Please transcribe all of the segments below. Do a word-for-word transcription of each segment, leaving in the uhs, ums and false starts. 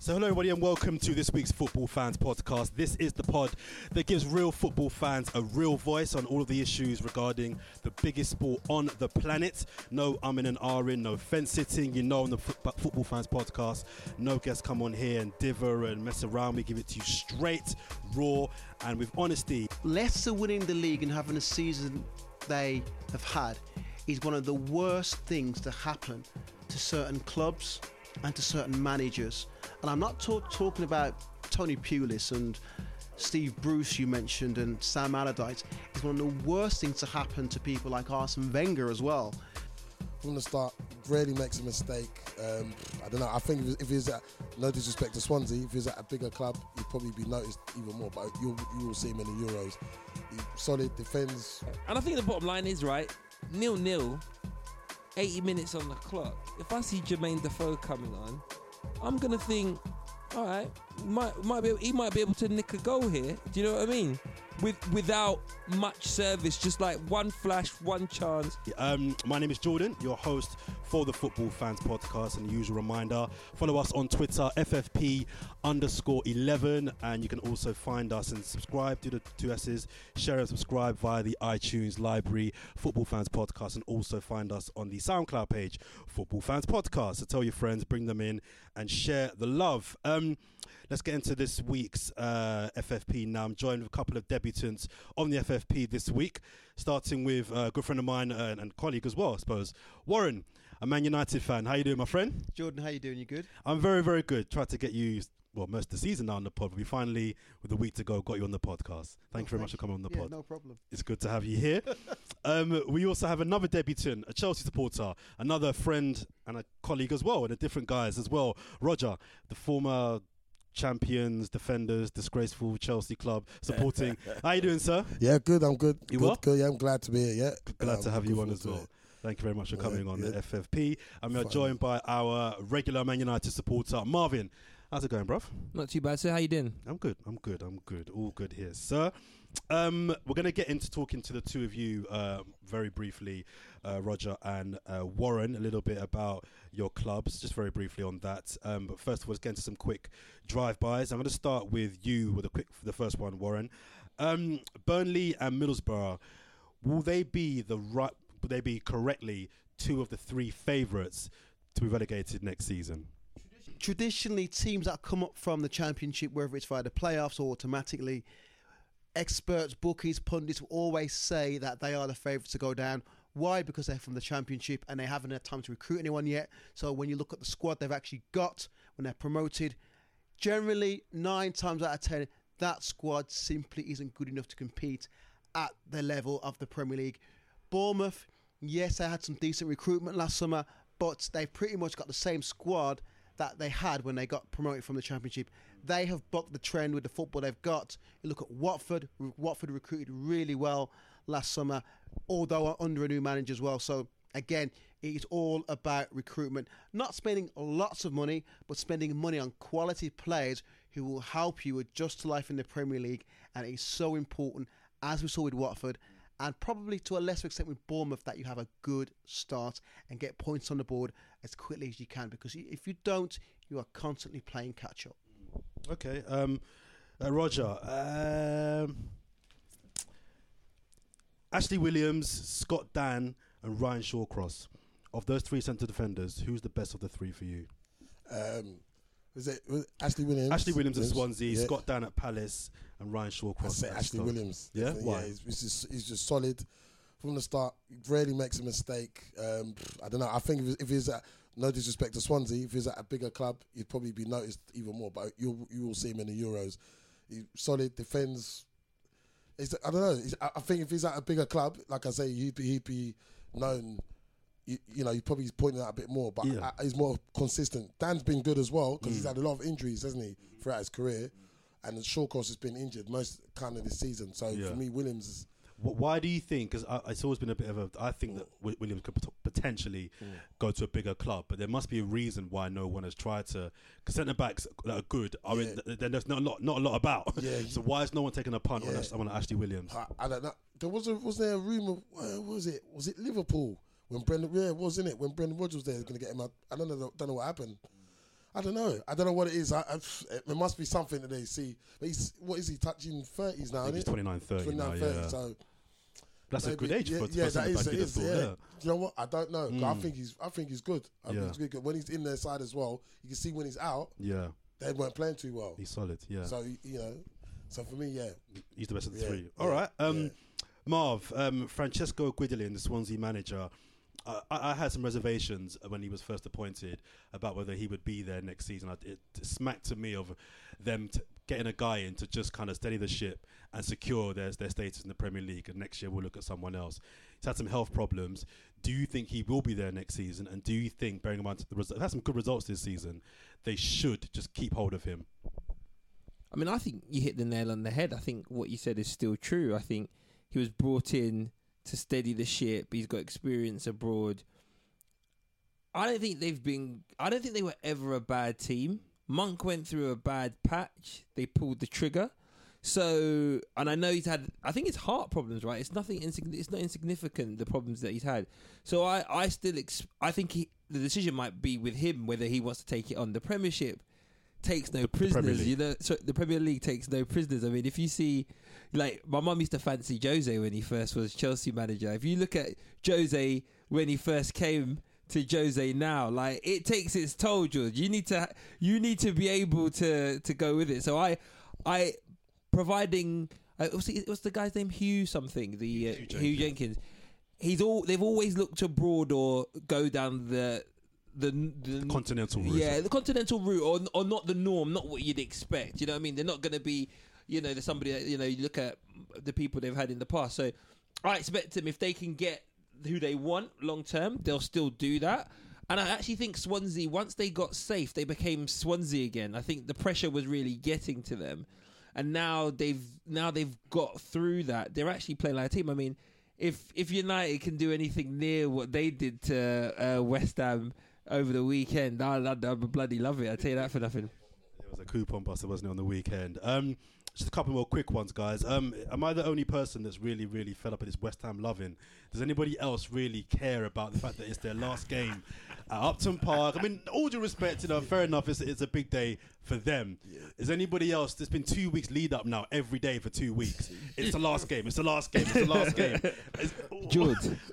So hello everybody and welcome to this week's Football Fans Podcast. This is the pod that gives real football fans a real voice on all of the issues regarding the biggest sport on the planet. No umming and ahhing, no fence sitting. You know on the F- Football Fans Podcast, no guests come on here and diver and mess around. We give it to you straight, raw and with honesty. Leicester winning the league and having a season they have had is one of the worst things to happen to certain clubs and to certain managers. And I'm not talk- talking about Tony Pulis and Steve Bruce you mentioned and Sam Allardyce. It's one of the worst things to happen to people like Arsene Wenger as well. From the start, rarely makes a mistake. Um, I don't know, I think if he was at, no disrespect to Swansea, if he was at a bigger club, he'd probably be noticed even more, but you'll, you will see him in the Euros. He solid, defends. And I think the bottom line is, right, nil-nil, eighty minutes on the clock. If I see Jermaine Defoe coming on, I'm going to think, all right, might, might be, he might be able to nick a goal here. Do you know what I mean? With Without much service, just like one flash, one chance. Um, my name is Jordan, your host for the Football Fans Podcast, and the usual reminder, follow us on Twitter, F F P underscore eleven, and you can also find us and subscribe to the two S's, share and subscribe via the iTunes library, Football Fans Podcast, and also find us on the SoundCloud page, Football Fans Podcast. So tell your friends, bring them in and share the love. Um, let's get into this week's uh, F F P now. I'm joined with a couple of debutants on the F F P this week, starting with a good friend of mine uh, and colleague as well, I suppose, Warren, a Man United fan. How you doing, my friend? Jordan, how you doing? You good? I'm very, very good. Tried to get you, well, most of the season now on the pod, but we finally, with a week to go, got you on the podcast. Thank oh, you very thank much for coming on the yeah, pod. No problem. It's good to have you here. um, we also have another debutant, a Chelsea supporter, another friend and a colleague as well, and a different guys as well. Roger, the former champions, defenders, disgraceful Chelsea club supporting. How you doing, sir? Yeah, good. I'm good. You good, well? Good. Yeah, I'm glad to be here. Yeah, Glad um, to have you on as to well. it. Thank you very much for Yeah, coming on yeah. the F F P. And we are Fine. joined by our regular Man United supporter, Marvin. How's it going, bruv? Not too bad, sir. How you doing? I'm good. I'm good. I'm good. All good here, sir. Um, we're going to get into talking to the two of you uh, very briefly, uh, Roger and uh, Warren, a little bit about your clubs, just very briefly on that. Um, but first of all, let's get into some quick drive-bys. I'm going to start with you with a quick, the first one, Warren. Um, Burnley and Middlesbrough, will they be the right? Will they be correctly two of the three favourites to be relegated next season? Traditionally, teams that come up from the Championship, whether it's via the playoffs or automatically, experts, bookies, pundits will always say that they are the favourites to go down. Why? Because they're from the Championship and they haven't had time to recruit anyone yet. So when you look at the squad they've actually got when they're promoted, generally nine times out of ten, that squad simply isn't good enough to compete at the level of the Premier League. Bournemouth, yes, they had some decent recruitment last summer, but they've pretty much got the same squad that they had when they got promoted from the Championship. They have bucked the trend with the football they've got. You look at Watford. Watford recruited really well last summer, although under a new manager as well. So again, it's all about recruitment. Not spending lots of money, but spending money on quality players who will help you adjust to life in the Premier League. And it's so important, as we saw with Watford, and probably to a lesser extent with Bournemouth, that you have a good start and get points on the board as quickly as you can. Because if you don't, you are constantly playing catch-up. Okay. Um, uh, Roger. Um, Ashley Williams, Scott Dan and Ryan Shawcross. Of those three centre defenders, who's the best of the three for you? Um, was it was it Ashley Williams? Ashley Williams at Swansea, yeah. Scott Dan at Palace and Ryan Shawcross. I say at Ashley Stoke. Williams. Yeah? Definitely, Why? Yeah, he's, he's, just, he's just solid from the start. Rarely makes a mistake. Um, I don't know. I think if, if he's at, no disrespect to Swansea, if he's at a bigger club, he'd probably be noticed even more. But you you will see him in the Euros. He's solid, defends. It's, I don't know. It's, I I think if he's at a bigger club, like I say, he'd be, he'd be known. You, you know, he's probably pointing out a bit more, but Yeah. I, he's more consistent. Dan's been good as well because mm. he's had a lot of injuries, hasn't he, throughout his career. And Shawcross has been injured most kind of this season. So Yeah. for me, Williams is. Why do you think? Because it's always been a bit of a. I think that Williams could potentially mm. go to a bigger club, but there must be a reason why no one has tried to. Because centre backs that are good, I yeah. mean, then there's not a lot, not a lot about. Yeah. So why is no one taking a punt yeah. on, a, on Ashley Williams? I, I don't know. There was a, was there a rumour? Where was it? Was it Liverpool when Brendan? Yeah, wasn't it when Brendan Rodgers was there? Was going to get him out. I don't know. Don't know what happened. I don't know. I don't know what it is. I, I, it must be something that they see. But he's, what is he, touching thirties now, I think isn't he's he? twenty-nine, thirty twenty-nine, now, thirty, yeah. so That's maybe, a good age yeah, for, yeah, for that centre is, back it in is, football, yeah. yeah. Do you know what? I don't know. I Mm. think he's I think he's good. I Yeah. think he's good. When he's in their side as well, you can see when he's out, Yeah, they weren't playing too well. he's solid, yeah. So, you know, so for me, yeah. He's the best of the Yeah, three. yeah, All right. Um, yeah. Marv, um, Francesco Guidolin, the Swansea manager, uh, I, I had some reservations when he was first appointed about whether he would be there next season. I, it smacked to me of them t- getting a guy in to just kind of steady the ship and secure their, their status in the Premier League, and next year we'll look at someone else. He's had some health problems. Do you think he will be there next season? And do you think, bearing in mind the result, had some good results this season, they should just keep hold of him? I mean, I think you hit the nail on the head. I think what you said is still true. I think he was brought in to steady the ship. He's got experience abroad. I don't think they've been... I don't think they were ever a bad team. Monk went through a bad patch. They pulled the trigger. So, and I know he's had... I think it's heart problems, right? It's nothing... Insig- it's not insignificant, the problems that he's had. So I, I still... Ex- I think he, the decision might be with him whether he wants to take it on. The Premiership takes no prisoners, you know. So the Premier League takes no prisoners. I mean, if you see, like, my mum used to fancy Jose when he first was Chelsea manager. If you look at Jose when he first came to Jose now, like, it takes its toll, George. You need to, you need to be able to to go with it. So I, I, providing, uh, what's, the, what's the guy's name? Hugh something. The uh, Hugh Hugh Jenkins. Jenkins. He's all. They've always looked abroad or go down the. The, the Continental route. yeah, the continental route, or or not the norm, not what you'd expect. You know what I mean? They're not going to be, you know, there's somebody that, you know, you look at the people they've had in the past. So I expect them, if they can get who they want long term, they'll still do that. And I actually think Swansea, once they got safe, they became Swansea again. I think the pressure was really getting to them, and now they've now they've got through that. They're actually playing like a team. I mean, if if United can do anything near what they did to uh, West Ham over the weekend, I, I, I bloody love it. I tell you that for nothing. It was a coupon buster, wasn't it, on the weekend? Um, just a couple more quick ones, guys. Um, am I the only person that's really, really fed up with this West Ham loving? Does anybody else really care about the fact that it's their last game at Upton Park? I mean, all due respect, you know, fair enough, it's, it's a big day for them. Yeah. Is anybody else? There's been two weeks lead up now, every day for two weeks. It's the last game. It's the last game. It's the last game. It's, George,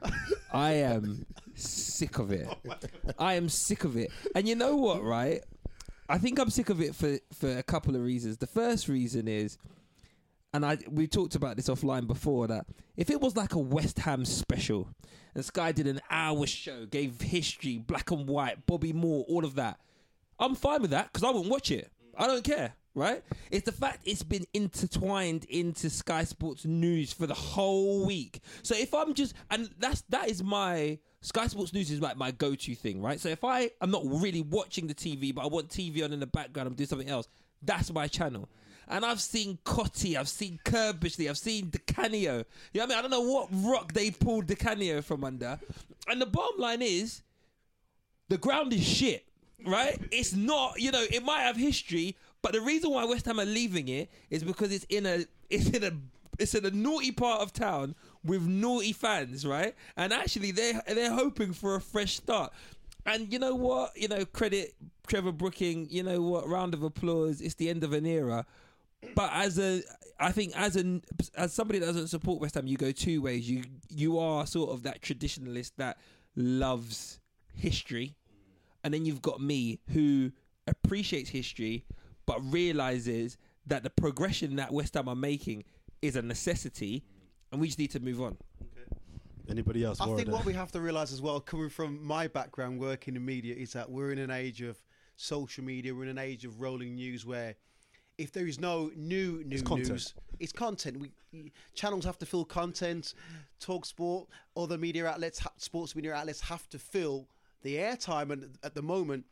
I am sick of it. I am sick of it. And you know what, right? I think I'm sick of it for, for a couple of reasons. The first reason is, and I we talked about this offline before, that if it was like a West Ham special and Sky did an hour show, gave history, black and white, Bobby Moore, all of that, I'm fine with that because I wouldn't watch it. I don't care, right? It's the fact it's been intertwined into Sky Sports News for the whole week. So if I'm just, and that's that is my Sky Sports News is like my go-to thing, right? So if I am not really watching the T V, but I want T V on in the background, I'm doing something else, that's my channel. And I've seen Cotty, I've seen Kirbishley, I've seen Di Canio. You know what I mean? I don't know what rock they pulled Di Canio from under. And the bottom line is, the ground is shit, right? It's not, you know, it might have history, but the reason why West Ham are leaving it is because it's in a, it's in a, it's in a naughty part of town with naughty fans, right? And actually, they're they're hoping for a fresh start. And you know what? You know, credit Trevor Brooking. You know what? Round of applause. It's the end of an era. But as a, I think as a as somebody that doesn't support West Ham, you go two ways. You you are sort of that traditionalist that loves history, and then you've got me who appreciates history, but realizes that the progression that West Ham are making is a necessity, and we just need to move on. Okay. Anybody else? I think Warren? what we have to realise as well, coming from my background working in media, is that we're in an age of social media. We're in an age of rolling news where if there is no new new It's news, content. it's content. We channels have to fill content. Talk Sport, other media outlets, ha- sports media outlets have to fill the airtime. And at the moment,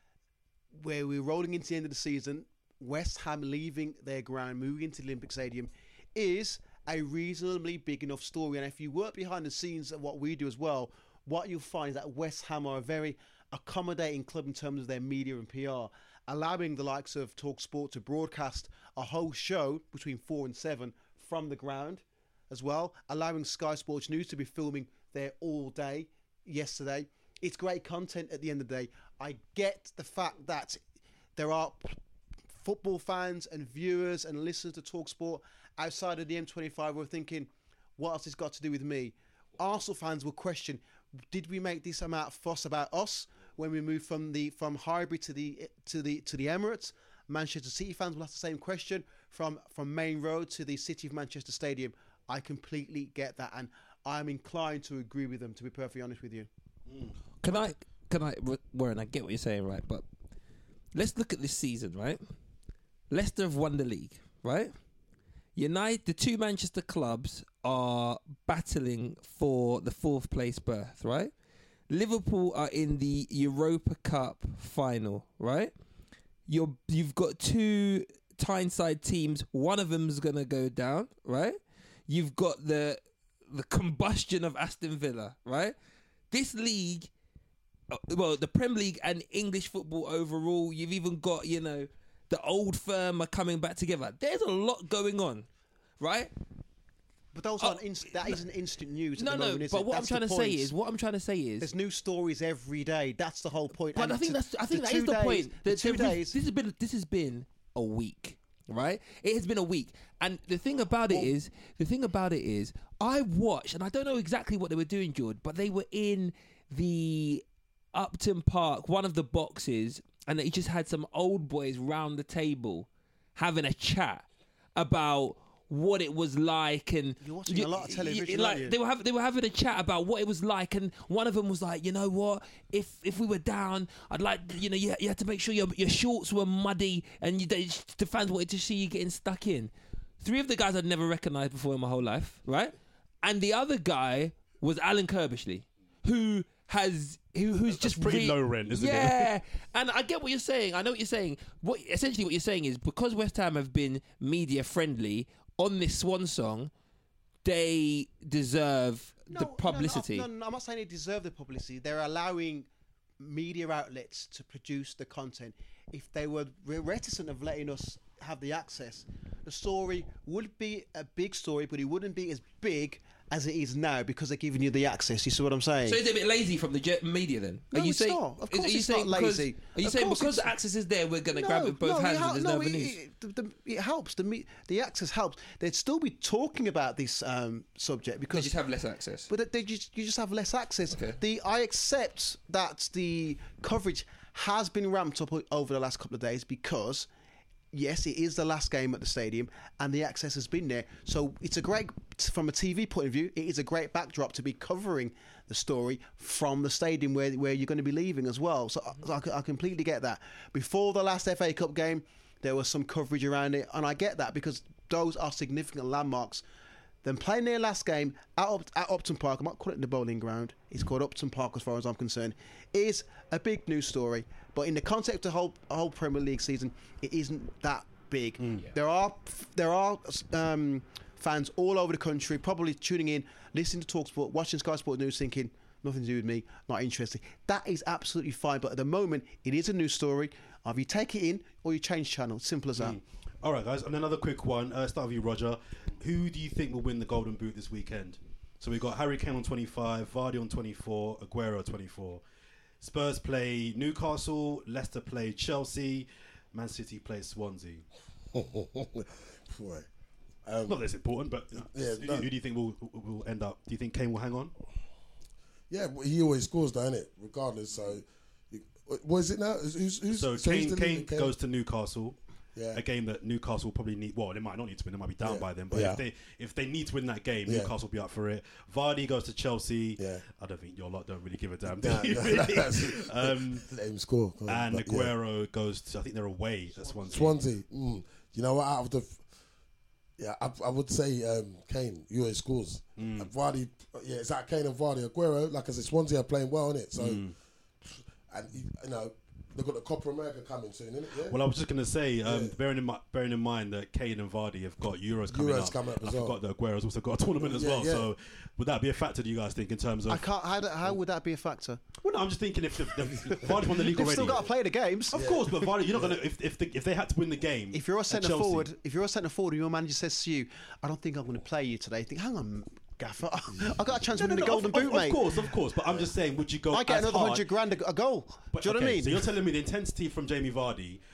where we're rolling into the end of the season, West Ham leaving their ground, moving into the Olympic Stadium, is a reasonably big enough story. And if you work behind the scenes at what we do as well, what you'll find is that West Ham are a very accommodating club in terms of their media and P R, allowing the likes of Talk Sport to broadcast a whole show between four and seven from the ground as well, allowing Sky Sports News to be filming there all day yesterday. It's great content at the end of the day. I get the fact that there are p- football fans and viewers and listeners to TalkSport outside of the M twenty-five who are thinking, what else has got to do with me? Arsenal fans will question, did we make this amount of fuss about us when we moved from the from Highbury to the to the to the Emirates? Manchester City fans will ask the same question from from Main Road to the City of Manchester Stadium. I completely get that, and I'm inclined to agree with them, to be perfectly honest with you. Can I, can I, Warren, I get what you're saying, right? But let's look at this season, right? Leicester have won the league, right? United, the two Manchester clubs are battling for the fourth place berth, right? Liverpool are in the Europa Cup final, right? You're, you've got two Tyneside teams. One of them is going to go down, right? You've got the the combustion of Aston Villa, right? This league, uh, well, the Premier League and English football overall, you've even got, you know, the old firm are coming back together. There's a lot going on, right? But those Oh, aren't inst- that isn't instant news at No, the no, moment, is but it? what That's I'm trying the to say point. is, what I'm trying to say is, There's new stories every day. That's the whole point. but And I think to- that's, I think the that is two the days, point. The That two there is- days. This has been, this has been a week, right? It has been a week, and the thing about it is, the thing about it is, I watched, and I don't know exactly what they were doing, George, but they were in the Upton Park, one of the boxes, and they just had some old boys round the table having a chat about what it was like, and You're watching a lot of television, like aren't you? they were having they were having a chat about what it was like, and one of them was like, you know what, if if we were down, I'd like, you know, you, you had to make sure your your shorts were muddy, and you, they, the fans wanted to see you getting stuck in. Three of the guys I'd never recognised before in my whole life, right? And the other guy was Alan Kirbishley, who has who, who's That's just pretty re- low rent, isn't it? yeah. And I get what you're saying. I know what you're saying. What essentially what you're saying is, because West Ham have been media friendly on this Swan song, they deserve No, the no, no, publicity. No, no, no, I'm not saying they deserve the publicity. They're allowing media outlets to produce the content. If they were re- reticent of letting us have the access, the story would be a big story, but it wouldn't be as big as it is now because they're giving you the access. You see what I'm saying? So is it a bit lazy from the jet media then? No, are you it's saying, not. Of is- course are you it's saying not because- lazy. Are you Of saying course because it's- the access is there, we're going to grab it with both no, hands it, hel- and there's no, no, it, news? it, the, the, it helps. The me- the access helps. They'd still be talking about this um, subject They because just have less access. but they just you just have less access. Okay. The I accept that the coverage has been ramped up o- over the last couple of days because yes, it is the last game at the stadium and the access has been there. So it's a great, from a T V point of view, it is a great backdrop to be covering the story from the stadium where, where you're going to be leaving as well. So I, I completely get that. Before the last F A Cup game, there was some coverage around it, and I get that because those are significant landmarks. Then playing their last game at, Up- at Upton Park, I might call it the bowling ground, it's called Upton Park as far as I'm concerned, is a big news story. But in the context of the whole, whole Premier League season, it isn't that big. There are there are um, fans all over the country probably tuning in, listening to TalkSport, watching Sky Sport News, thinking, nothing to do with me, not interested. That is absolutely fine. But at the moment, it is a news story. Either you take it in or you change channel. Simple as that. All right, guys, and another quick one. Uh, start with you, Roger. Who do you think will win the Golden Boot this weekend? So we've got Harry Kane on twenty-five, Vardy on twenty-four, Aguero twenty-four. Spurs play Newcastle, Leicester play Chelsea, Man City play Swansea. Boy. Um, Not that it's important, but uh, Yeah, who, no. who do you think will will end up? Do you think Kane will hang on? yeah, but he always scores, don't it? Regardless. So, you- what is it now? Who's, who's, So who's Kane, the Kane leader? goes to Newcastle. Yeah. A game that Newcastle probably need. Well, they might not need to win. They might be down Yeah. by then. But Yeah. if they if they need to win that game, Yeah. Newcastle will be up for it. Vardy goes to Chelsea. Yeah. I don't think your lot don't really give a damn. Nah, do you, nah, really? that's- um, Let him score. Come on, and but yeah. Aguero goes to. I think they're away at Swansea. Swansea. Mm. You know what? Out of the, yeah, I, I would say um, Kane. You always scores. Mm. And Vardy. Yeah, it's like Kane and Vardy. Aguero, like I said, Swansea are playing well, innit? So, Mm. and you know, they've got the Copa America coming soon, innit? Yeah. Well, I was just going to say, um, Yeah. bearing in mi- bearing in mind that Kane and Vardy have got Euros coming Euros up. coming up and as I well. forgot that Aguero's also got a tournament as Yeah, well. yeah. So, would that be a factor? Do you guys think in terms of? I can't. How, do- how would that be a factor? Well, no, I'm just thinking if the, the, Vardy's won the league They've already. still got to play the games. Of course, but Vardy, you're not going to. If if, the, if they had to win the game, If you're a at centre Chelsea- forward, if you're a centre forward, and your manager says to you, "I don't think I'm going to play you today," you think, "Hang on, Gaffer, I got a chance No, of no, winning the no, Golden of, Boot, of, mate. Of course, of course. But I'm just saying, would you go? I get as another hard? hundred grand a, a goal. But, Do you know what I okay, mean? So you're telling me the intensity from Jamie Vardy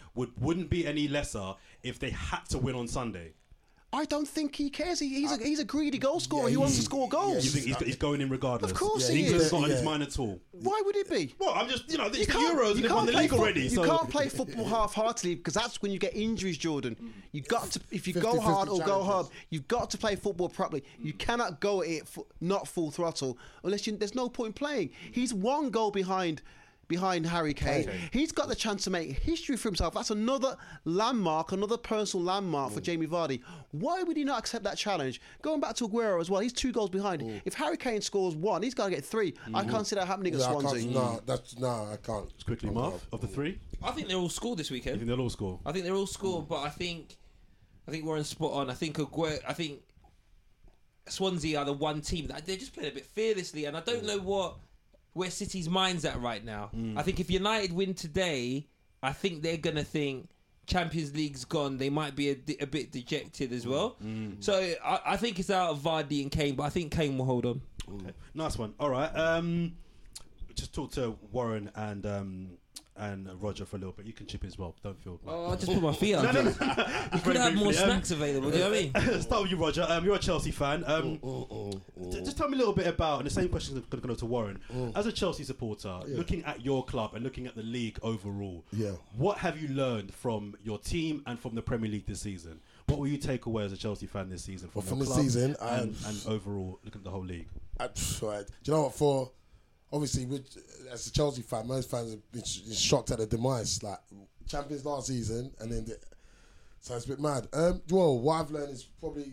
would wouldn't be any lesser if they had to win on Sunday. I don't think he cares. He, he's, a, he's a greedy goal scorer. Yeah, he wants he- to score You goals. think he's, he's going in regardless? Of course Yeah, he he's England's is. not on his Yeah. mind at all. Why would it be? Well, I'm just, you know, it's You the can't- Euros you and they've won the can't league play fo- already. You so can't play football half-heartedly because that's when you get injuries, Jordan. You got to, if you go fifty hard or go challenges. hard, you've got to play football properly. You cannot go at it fu- not full throttle unless you, there's no point in playing. He's one goal behind. Behind Harry Kane. Okay. He's got the chance to make history for himself. That's another landmark, another personal landmark for Jamie Vardy. Why would he not accept that challenge? Going back to Aguero as well, he's two goals behind. If Harry Kane scores one, he's got to get three. I can't see that happening at Yeah, I Swansea. can't, no, that's no, I can't. Just quickly, I'm Marv, not- of the three, I think they're all scored this you weekend. think they'll all score? I think they're all scored, but I think I think Warren's spot on. I think Aguero, I think Swansea are the one team that they're just playing a bit fearlessly, and I don't know what where City's mind's at right now. I think if United win today, I think they're gonna think Champions League's gone. They might be a, di- a bit dejected as well. So I, I think it's out of Vardy and Kane, but I think Kane will hold on. Okay. Nice one. All right. Um, just talk to Warren and um, and Roger for a little bit. You can chip in as well. Don't feel. Like... Oh, I just put my feet up. No, no, You Very could have more briefly, um, snacks available. Do you know what I mean? Start with you, Roger. Um, you're a Chelsea fan. Um, t- just tell me a little bit about, and the same question is going to go to Warren. As a Chelsea supporter, looking at your club and looking at the league overall, Yeah. what have you learned from your team and from the Premier League this season? What will you take away as a Chelsea fan this season from, Well, from your this club season, and, um, and overall looking at the whole league? I, right. Do you know what? For obviously, with, as a Chelsea fan, most fans have been sh- shocked at the demise. Like champions last season, and then the, so it's a bit mad. Um, well, what I've learned is probably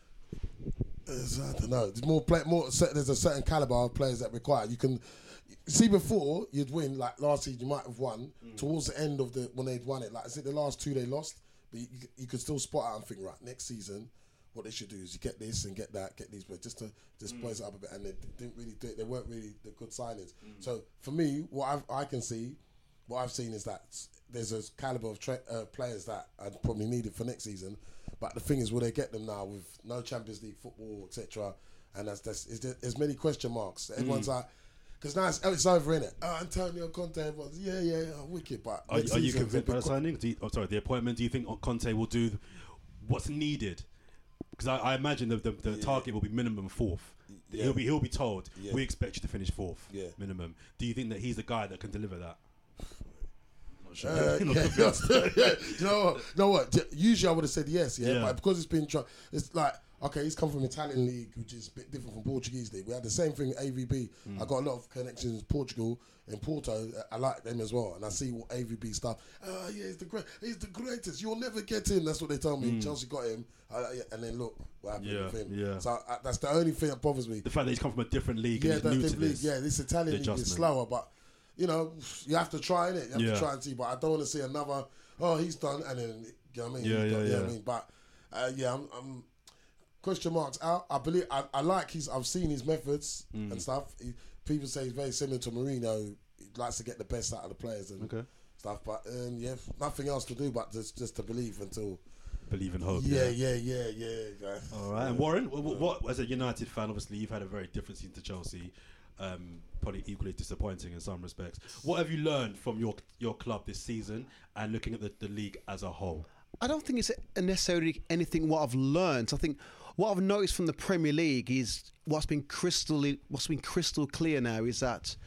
is, I don't know. There's more play, more. There's a certain caliber of players that require. You can see before you'd win. Like last season, you might have won towards the end of the when they'd won it. Like I said, the last two they lost, but you, you could still spot out and think, right, next season. What they should do is you get this and get that, get these, but just to just spice it up a bit, and they didn't really do it. They weren't really the good signings. So for me, what I've, I can see, what I've seen is that there's a caliber of tra- uh, players that I'd probably needed for next season. But the thing is, will they get them now with no Champions League football, et cetera? And that's, that's is there, there's many question marks. Everyone's like, because now it's, it's over, innit? Oh, Antonio Conte, everyone's, yeah, yeah, yeah, wicked. But Are, next are you season's a convinced by bit the co- signing? Do you, oh, sorry, the appointment. Do you think Conte will do what's needed? Because I, I imagine the, the, the Yeah. target will be minimum fourth. Yeah. He'll be he'll be told Yeah. we expect you to finish fourth Yeah. minimum. Do you think that he's the guy that can deliver that? Not sure. Uh, Not yeah, convinced. yeah. You know what? You know what? Usually I would have said yes, yeah, Yeah. but because it's been, try- it's like okay, he's come from Italian league, which is a bit different from Portuguese league. We had the same thing with A V B. Mm. I got a lot of connections in Portugal and Porto. I like them as well, and I see what A V B stuff. Oh yeah, he's the great, he's the greatest. You'll never get him. That's what they tell me. Chelsea got him, uh, yeah, and then look what happened Mm. Yeah, with him. yeah. So I, that's the only thing that bothers me. The fact that he's come from a different league Yeah, and that he's new big to league. this. Yeah, this Italian the league is adjustment. slower, but you know, you have to try it. You have Yeah. to try and see. But I don't want to see another. Oh, he's done, and then you know what I mean. Yeah, He's yeah, done, you know what yeah. I mean. But uh, yeah, I'm, I'm question marks out. I believe I, I like his. I've seen his methods Mm. and stuff. He, people say he's very similar to Mourinho. He likes to get the best out of the players and Okay. stuff. But um, yeah, nothing else to do but just just to believe until. Believe and hope. Yeah, yeah, yeah, yeah. yeah. All right. And Warren, what, what as a United fan, obviously you've had a very different season to Chelsea. Um, probably equally disappointing in some respects. What have you learned from your your club this season and looking at the, the league as a whole? I don't think it's necessarily anything what I've learned. I think what I've noticed from the Premier League is what's been crystal what's been crystal clear now is that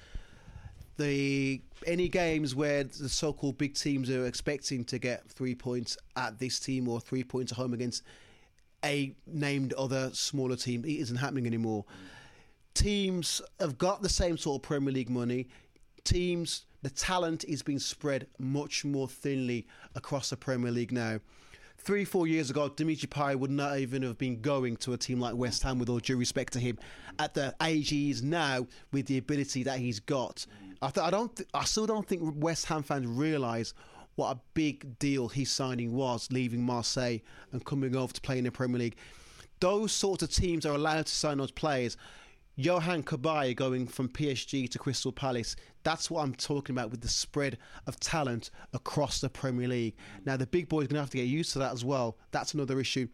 the any games where the so-called big teams are expecting to get three points at this team or three points at home against a named other smaller team, it isn't happening anymore. Teams have got the same sort of Premier League money. Teams, the talent is being spread much more thinly across the Premier League now. Three, four years ago, Dimitri Payet would not even have been going to a team like West Ham, with all due respect to him. At the age he is now, with the ability that he's got, I, th- I don't, th- I still don't think West Ham fans realise what a big deal his signing was, leaving Marseille and coming over to play in the Premier League. Those sorts of teams are allowed to sign those players. Yohan Cabaye going from P S G to Crystal Palace. That's what I'm talking about with the spread of talent across the Premier League. Now, the big boys are going to have to get used to that as well. That's another issue.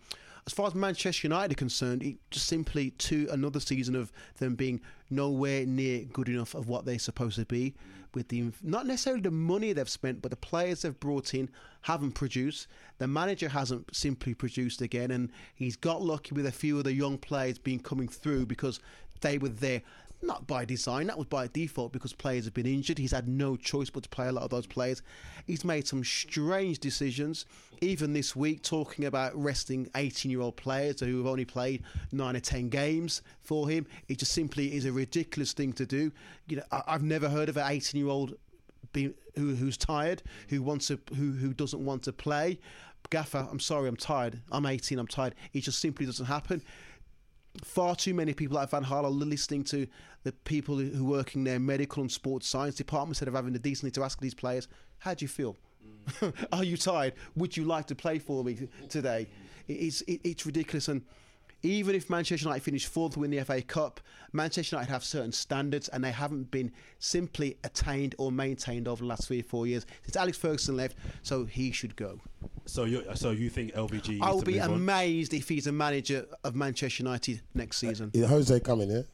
as far as Manchester United are concerned, it just simply to another season of them being nowhere near good enough of what they're supposed to be, with the not necessarily the money they've spent, but the players they've brought in haven't produced. The manager hasn't simply produced again, and he's got lucky with a few of the young players being coming through because they were there. Not by design, that was by default because players have been injured. He's had no choice but to play a lot of those players. He's made some strange decisions, even this week, talking about resting eighteen-year-old players who have only played nine or ten games for him. It just simply is a ridiculous thing to do. You know, I, I've never heard of an eighteen-year-old being, who, who's tired, who wants to, who who doesn't want to play. Gaffer, I'm sorry, I'm tired. I'm eighteen, I'm tired. It just simply doesn't happen. Far too many people like Van Gaal are listening to the people who work in their medical and sports science department instead of having the decency to ask these players, how do you feel? Mm. Are you tired? Would you like to play for me today? It's, it, it's ridiculous. And even if Manchester United finish fourth win the F A Cup, Manchester United have certain standards and they haven't been simply attained or maintained over the last three or four years since Alex Ferguson left, so he should go. So you so you think L V G? I will be amazed on? if he's a manager of Manchester United next season. Is Jose coming here?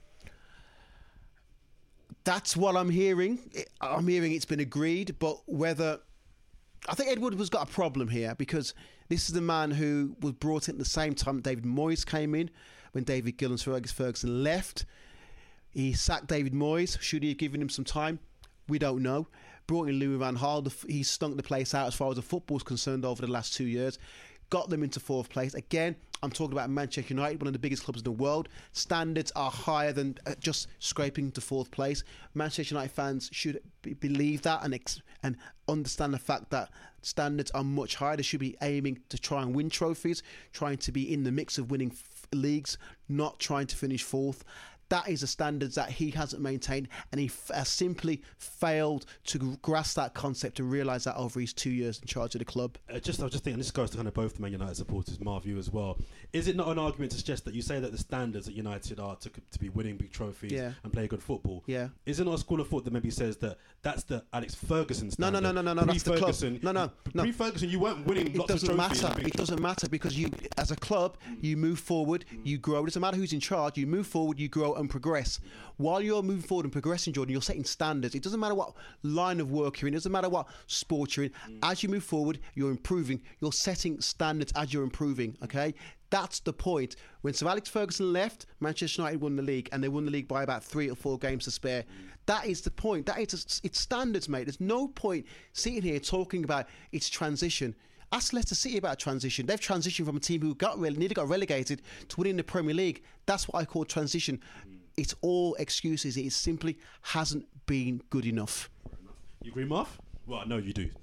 That's what I'm hearing. I'm hearing it's been agreed, but whether... I think Ed Woodward has got a problem here because this is the man who was brought in at the same time David Moyes came in when David Gill and Sir Alex Ferguson left. He sacked David Moyes. Should he have given him some time? We don't know. Brought in Louis van Gaal. He stunk the place out as far as the football's concerned over the last two years. Got them into fourth place. Again, I'm talking about Manchester United, one of the biggest clubs in the world. Standards are higher than uh, just scraping to fourth place. Manchester United fans should be, believe that and ex- and understand the fact that standards are much higher. They should be aiming to try and win trophies, trying to be in the mix of winning f- leagues, not trying to finish fourth. That is the standards that he hasn't maintained, and he f- has simply failed to g- grasp that concept and realise that over his two years in charge of the club. Uh, just, I was just thinking, this goes to kind of both Man United supporters, Marv, you as well. Is it not an argument to suggest that you say that the standards at United are to, to be winning big trophies yeah. and play good football? Yeah. Is it not a school of thought that maybe says that that's the Alex Ferguson No, standard? no, no, no, no, no. That's the club. No, no, no. Pre-Ferguson, you weren't winning It lots of doesn't trophies. matter. It doesn't matter because you, as a club, you move forward, you grow. It doesn't matter who's in charge. You move forward, you grow and progress. While you're moving forward and progressing, Jordan, you're setting standards. It doesn't matter what line of work you're in. It doesn't matter what sport you're in. As you move forward, you're improving. You're setting standards as you're improving, okay? That's the point. When Sir Alex Ferguson left, Manchester United won the league, and they won the league by about three or four games to spare. That is the point. That is, it's standards, mate. There's no point sitting here talking about its transition. Ask Leicester City about transition. They've transitioned from a team who got re- nearly got relegated to winning the Premier League. That's what I call transition. It's all excuses. It simply hasn't been good enough. You agree, Marv? Well, I know you do.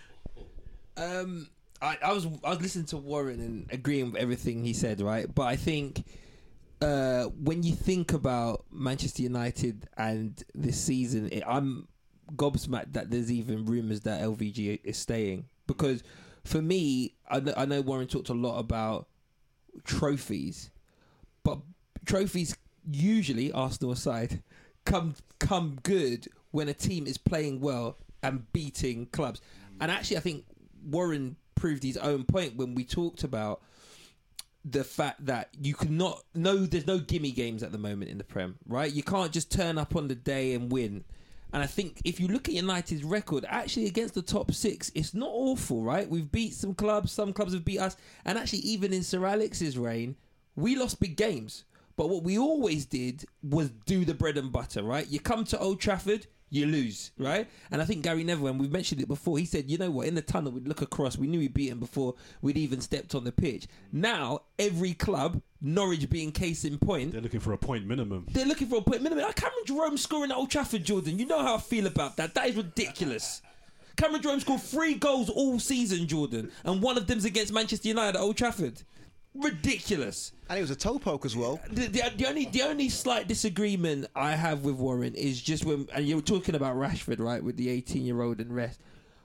um, I, I was I was listening to Warren and agreeing with everything he said, right? But I think uh, when you think about Manchester United and this season, it, I'm gobsmacked that there's even rumours that L V G is staying. Because for me, I know, I know Warren talked a lot about trophies, but trophies usually, Arsenal aside, come come good when a team is playing well and beating clubs. And actually, I think Warren proved his own point when we talked about the fact that you cannot, no, there's no gimme games at the moment in the Prem, right? You can't just turn up on the day and win. And I think if you look at United's record, actually against the top six, it's not awful, right? We've beat some clubs, some clubs have beat us. And actually, even in Sir Alex's reign, we lost big games. But what we always did was do the bread and butter, right? You come to Old Trafford, you lose, right? And I think Gary Neville, and we've mentioned it before, he said, you know what, in the tunnel, we'd look across, we knew we'd beat him before we'd even stepped on the pitch. Now, every club, Norwich being case in point, They're looking for a point minimum. They're looking for a point minimum. Like Cameron Jerome scoring at Old Trafford, Jordan. You know how I feel about that. That is ridiculous. Cameron Jerome scored three goals all season, Jordan, and one of them's against Manchester United at Old Trafford. Ridiculous. And it was a toe poke as well. The, the, the only the only slight disagreement I have with Warren is just when, and you were talking about Rashford, right, with the eighteen-year-old and rest.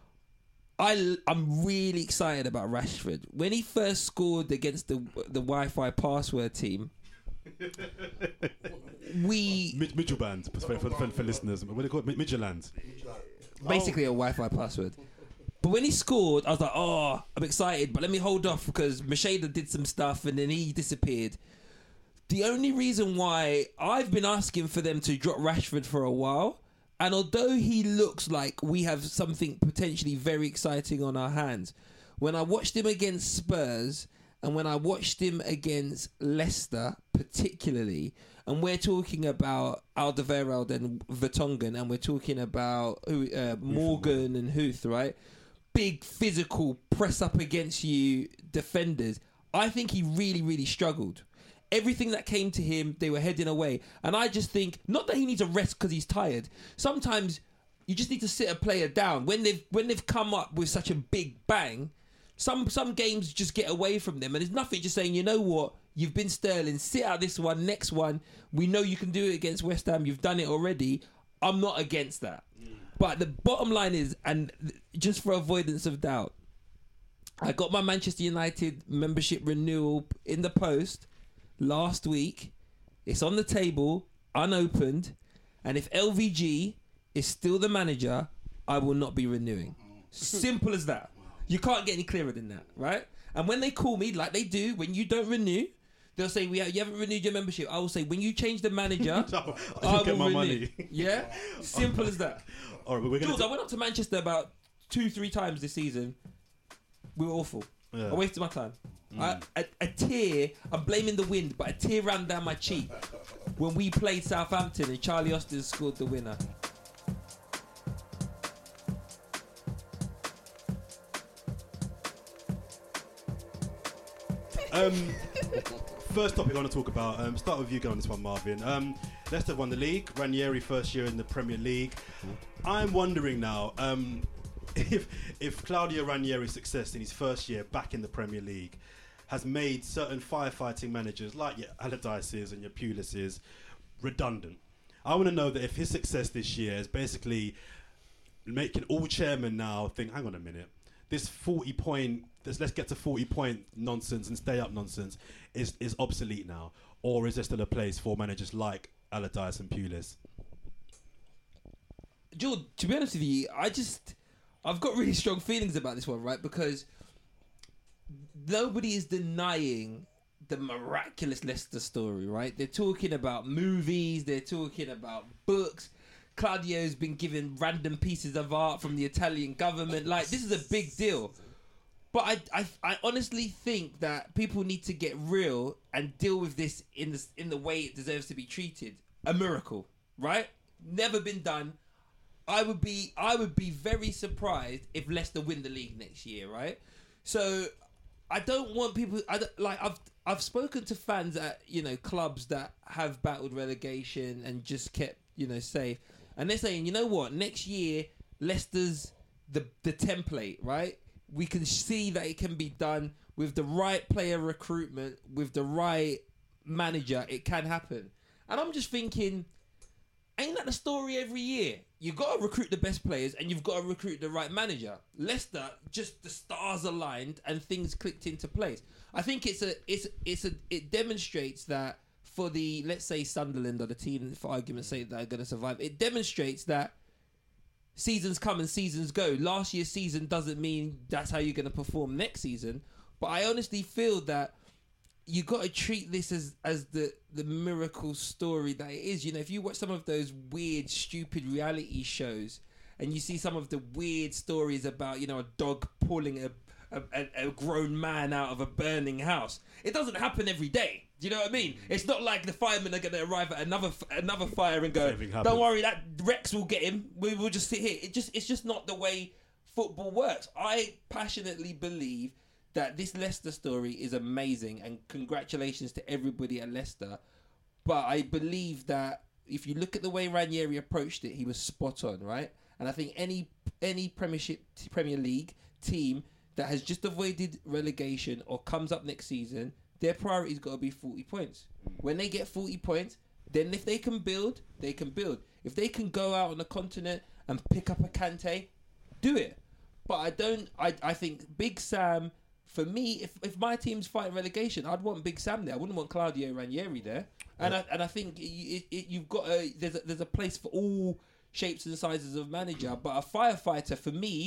I, I'm really excited about Rashford. When he first scored against the the Wi-Fi password team, we... Mid- Midtjylland, for, for, for, for listeners. What do they call it? Midtjylland. Basically a Wi-Fi password. But when he scored, I was like, oh, I'm excited, but let me hold off because Macheda did some stuff and then he disappeared. The only reason why I've been asking for them to drop Rashford for a while, and although he looks like we have something potentially very exciting on our hands, when I watched him against Spurs and when I watched him against Leicester particularly, and we're talking about Alderweireld and Vertonghen, and we're talking about uh, Morgan and Huth, right? Big physical press up against you defenders. I think he really, really struggled. Everything that came to him, they were heading away. And I just think, not that he needs a rest because he's tired. Sometimes you just need to sit a player down. When they've when they've come up with such a big bang, some some games just get away from them. And there's nothing just saying, you know what, you've been Sterling, sit out this one, next one. We know you can do it against West Ham. You've done it already. I'm not against that. But the bottom line is, and just for avoidance of doubt, I got my Manchester United membership renewal in the post last week. It's on the table, unopened, and if L V G is still the manager, I will not be renewing. Simple as that. You can't get any clearer than that, right? And when they call me, like they do, when you don't renew, they'll say, "We have, you haven't renewed your membership." I will say, "When you change the manager, I I will get my renew." money. Yeah, simple as that. All right, but we're gonna. Jules, I went up to Manchester about two, three times this season. We were awful. Yeah. I wasted my time. I, a, a tear, I'm blaming the wind, but a tear ran down my cheek when we played Southampton and Charlie Austin scored the winner. Um, first topic I want to talk about. Um, start with you going on this one, Marvin. Um, Leicester won the league. Ranieri first year in the Premier League. I'm wondering now um, if if Claudio Ranieri's success in his first year back in the Premier League has made certain firefighting managers like your Allardyce's and your Pulis's redundant. I want to know that if his success this year is basically making all chairmen now think, hang on a minute, this forty point, this let's get to forty point nonsense and stay up nonsense is, is obsolete now, or is there still a place for managers like Allardyce and Pulis? George, to be honest with you, I just, I've got really strong feelings about this one, right? Because nobody is denying the miraculous Leicester story, right? They're talking about movies, they're talking about books. Claudio's been given random pieces of art from the Italian government. Like, this is a big deal. But I, I, I honestly think that people need to get real and deal with this in the, in the way it deserves to be treated. A miracle, right? Never been done. I would be, I would be very surprised if Leicester win the league next year, right? So I don't want people. I don't, like I've I've spoken to fans at you know clubs that have battled relegation and just kept you know safe, and they're saying, you know what, next year Leicester's the the template, right? We can see that it can be done with the right player recruitment, with the right manager. It can happen, and I'm just thinking, ain't that the story every year? You've got to recruit the best players and you've got to recruit the right manager. Leicester, just the stars aligned and things clicked into place. I think it's a, it's, it's a, it demonstrates that for the, let's say Sunderland or the team, for argument's sake, that are going to survive, it demonstrates that seasons come and seasons go. Last year's season doesn't mean that's how you're going to perform next season. But I honestly feel that you got to treat this as as the the miracle story that it is. You know, if you watch some of those weird, stupid reality shows, and you see some of the weird stories about, you know, a dog pulling a a, a grown man out of a burning house, it doesn't happen every day. Do you know what I mean? It's not like the firemen are going to arrive at another another fire and go, "Don't worry, that Rex will get him. We will just sit here." It just it's just not the way football works. I passionately believe that this Leicester story is amazing, and congratulations to everybody at Leicester. But I believe that if you look at the way Ranieri approached it, he was spot on, right? And I think any any Premiership, Premier League team that has just avoided relegation or comes up next season, their priority's got to be forty points. When they get forty points, then if they can build, they can build. If they can go out on the continent and pick up a Kante, do it. But I don't. I I think Big Sam. For me, if, if my team's fighting relegation, I'd want Big Sam there. I wouldn't want Claudio Ranieri there. And yeah. I and I think it, it, you've got a there's a, there's a place for all shapes and sizes of manager. But a firefighter for me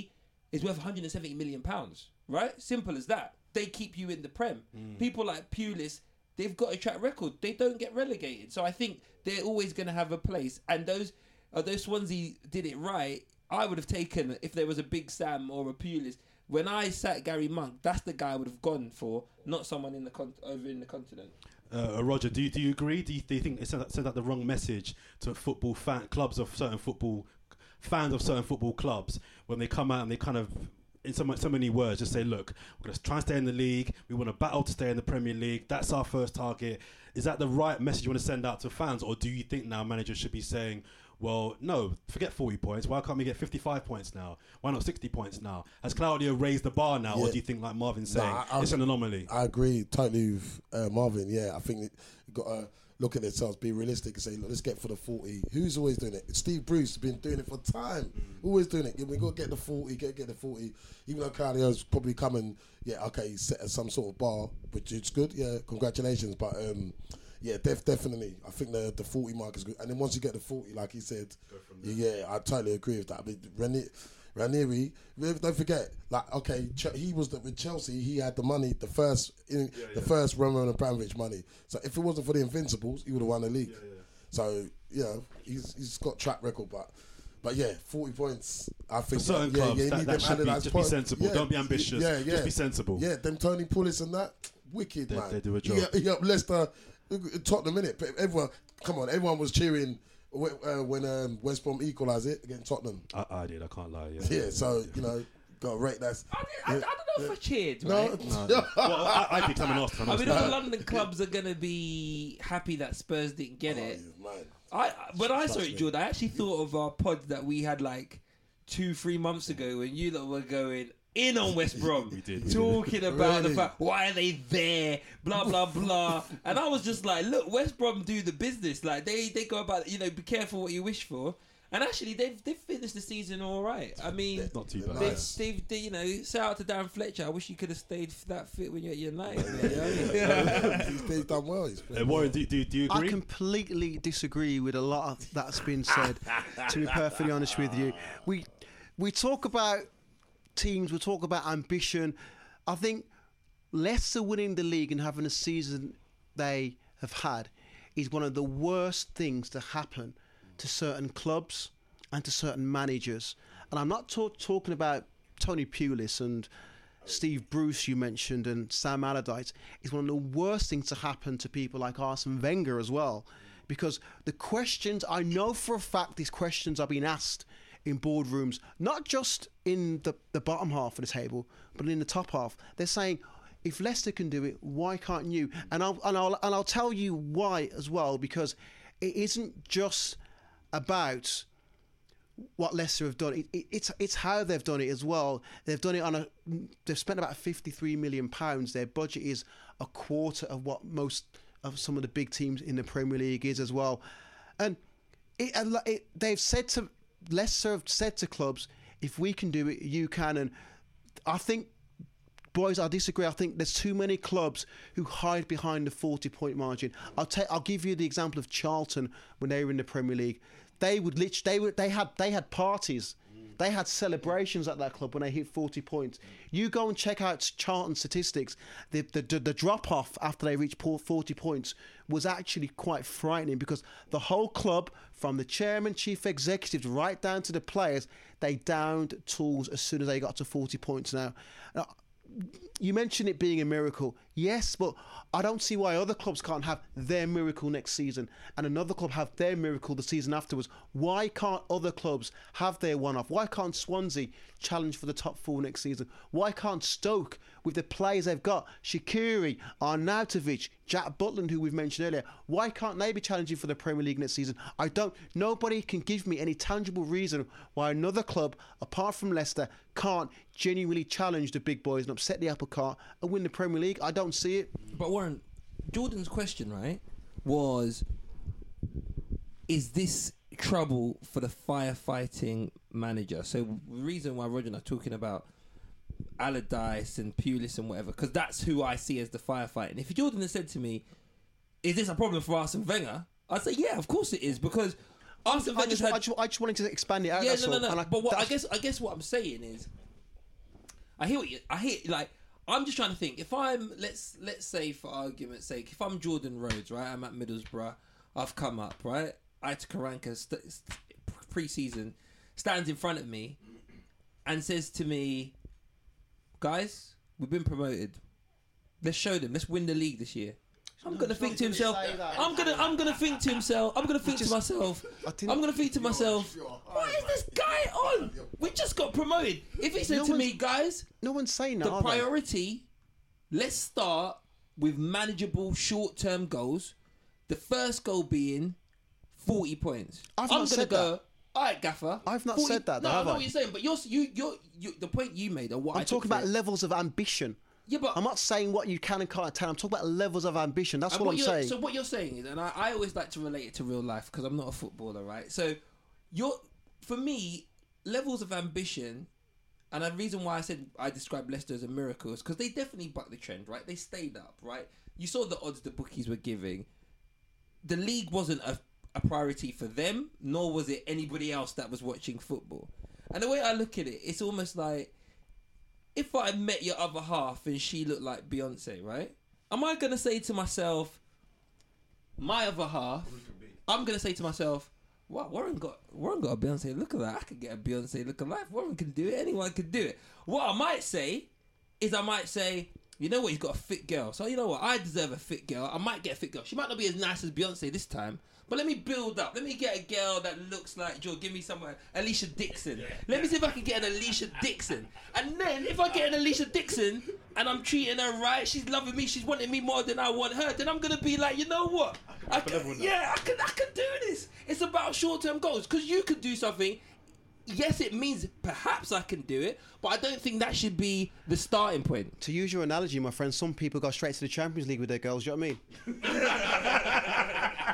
is worth one hundred seventy million pounds, right? Simple as that. They keep you in the Prem. Mm. People like Pulis, they've got a track record. They don't get relegated. So I think they're always going to have a place. And those, although Swansea did it right, I would have taken, if there was a Big Sam or a Pulis, when I sat Gary Monk, that's the guy I would have gone for, not someone in the con- over in the continent. Uh, Roger, do you, do you agree? Do you, do you think it sent, sent out the wrong message to football fan clubs of certain football fans of certain football clubs when they come out and they kind of, in so much, so many words, just say, look, we're going to try and stay in the league. We want to battle to stay in the Premier League. That's our first target. Is that the right message you want to send out to fans, or do you think now managers should be saying, well, no, forget forty points. Why can't we get fifty-five points now? Why not sixty points now? Has Claudio raised the bar now, yeah. or do you think, like Marvin's saying, nah, I, it's an anomaly? I agree totally with uh, Marvin. Yeah, I think you've got to look at themselves, be realistic, and say, look, let's get for the forty. Who's always doing it? Steve Bruce has been doing it for time. Mm. Always doing it. Yeah, we got to get the forty, get get the forty. Even though Claudio's probably coming, yeah, okay, he's set at some sort of bar, which is good. Yeah, congratulations. But um, yeah, def- definitely. I think the the forty mark is good. And then once you get the forty, like he said, yeah, I totally agree with that. I mean, Ranieri, Ranieri, don't forget, like, okay, Ch- he was the, with Chelsea. He had the money, the first, in, yeah, the yeah. first Roman Abramovich money. So if it wasn't for the Invincibles, he would have won the league. Yeah, yeah. So you know, he's he's got track record, but. But yeah, forty points. I think for certain yeah, clubs, yeah, that, that should be, just be sensible. Yeah, don't be ambitious. Yeah, yeah. Just be sensible. Yeah, them Tony Pulis and that, wicked, they, man. They do a job. Yeah, yeah, Leicester, Tottenham, innit? But everyone, come on, everyone was cheering when, uh, when um, West Brom equalised it against Tottenham. I, I did. I can't lie. Yeah. Yeah. So you know, got to rate that. I, did, I, I don't know if I cheered. No, right? no, no. Well, I, I did coming off. I mean, all the London clubs are gonna be happy that Spurs didn't get oh, it. Man. I when I saw it, Jordan, I actually thought of our pod that we had like two, three months ago when you lot were going in on West Brom, we did, we talking did. about really? the fact why are they there, blah blah blah, and I was just like, look, West Brom do the business, like they they go about, you know, be careful what you wish for. And actually, they've they've finished the season all right. I mean, it's not too bad. They've, they've they, you know, shout out to Dan Fletcher. I wish you could have stayed that fit when you're at United. Yeah. he's, he's done well. He's uh, Warren, do, do, do you agree? I completely disagree with a lot of that's been said. To be perfectly honest with you, we we talk about teams, we talk about ambition. I think Leicester winning the league and having a season they have had is one of the worst things to happen to certain clubs and to certain managers. And I'm not talk- talking about Tony Pulis and Steve Bruce you mentioned and Sam Allardyce. It's one of the worst things to happen to people like Arsene Wenger as well, because the questions, I know for a fact these questions are being asked in boardrooms, not just in the, the bottom half of the table, but in the top half. They're saying, if Leicester can do it, why can't you? And I'll and I'll and I'll tell you why as well, because it isn't just about what Leicester have done. It, it, it's it's how they've done it as well. They've done it on a. They've spent about fifty-three million pounds. Their budget is a quarter of what most of some of the big teams in the Premier League is as well. And it, it, they've said to Leicester have said to clubs, if we can do it, you can. And I think, boys, I disagree. I think there's too many clubs who hide behind the forty-point margin. I'll take. I'll give you the example of Charlton when they were in the Premier League. They would literally. They were. They had. They had parties. They had celebrations at that club when they hit forty points. You go and check out Charlton statistics. The the, the, the drop off after they reached forty points was actually quite frightening, because the whole club, from the chairman, chief executives, right down to the players, they downed tools as soon as they got to forty points. Now, now you mentioned it being a miracle. Yes, but I don't see why other clubs can't have their miracle next season and another club have their miracle the season afterwards. Why can't other clubs have their one-off? Why can't Swansea challenge for the top four next season? Why can't Stoke, with the players they've got, Shaqiri, Arnautovic, Jack Butland, who we've mentioned earlier, why can't they be challenging for the Premier League next season? I don't. Nobody can give me any tangible reason why another club, apart from Leicester, can't genuinely challenge the big boys and upset the apple cart and win the Premier League. I don't see it. But Warren, Jordan's question, right, was, is this trouble for the firefighting manager? So the reason why Roger and I are talking about Allardyce and Pulis and whatever, because that's who I see as the firefighting. If Jordan had said to me, is this a problem for Arsene Wenger? I'd say, yeah, of course it is, because Arsene I Wenger's just, had... I, just, I just wanted to expand it out. Yeah, that's no, no, all. no. And I, but what, I guess I guess what I'm saying is, I hear what you. I hear like. I'm just trying to think. If I'm let's let's say for argument's sake, if I'm Jordan Rhodes, right? I'm at Middlesbrough. I've come up, right? Aitor Karanka st- st- pre-season stands in front of me and says to me, "Guys, we've been promoted. Let's show them. Let's win the league this year." I'm gonna think to himself. I'm gonna. I'm gonna think to himself. I'm gonna think to myself. I'm gonna think to myself. What is this guy on? We just got promoted. If he said No to one's- me, guys, No one's saying that. the are they? priority, let's start with manageable short-term goals. The first goal being forty points. I've I'm not gonna said go. that. All right, Gaffer. I've not forty said that, No, though, I have know I? what you're saying, but you're you you're you. The point you made, or what I'm I took talking from about it- levels of ambition. Yeah, but I'm not saying what you can and can't attain. I'm talking about levels of ambition. That's And what what I'm you're- saying. So what you're saying is, and I, I always like to relate it to real life because I'm not a footballer, right? So you're, for me, levels of ambition, and the reason why I said I describe Leicester as a miracle is because they definitely bucked the trend, right? They stayed up, right? You saw the odds the bookies were giving. The league wasn't a, a priority for them, nor was it anybody else that was watching football. And the way I look at it, it's almost like, if I met your other half and she looked like Beyonce, right? Am I going to say to myself, my other half, I'm going to say to myself, wow, Warren got Warren got a Beyonce look alike. I could get a Beyonce look alike. Warren can do it. Anyone can do it. What I might say is I might say, you know what, he's got a fit girl. So you know what, I deserve a fit girl. I might get a fit girl. She might not be as nice as Beyonce this time, but let me build up. Let me get a girl that looks like Joe. Give me someone, Alicia Dixon. Let me see if I can get an Alicia Dixon. And then if I get an Alicia Dixon and I'm treating her right, she's loving me, she's wanting me more than I want her, then I'm gonna be like, you know what? I can, yeah, I can, I can do this. It's about short-term goals because you could do something. Yes, it means perhaps I can do it, but I don't think that should be the starting point. To use your analogy, my friend, some people go straight to the Champions League with their girls. You know what I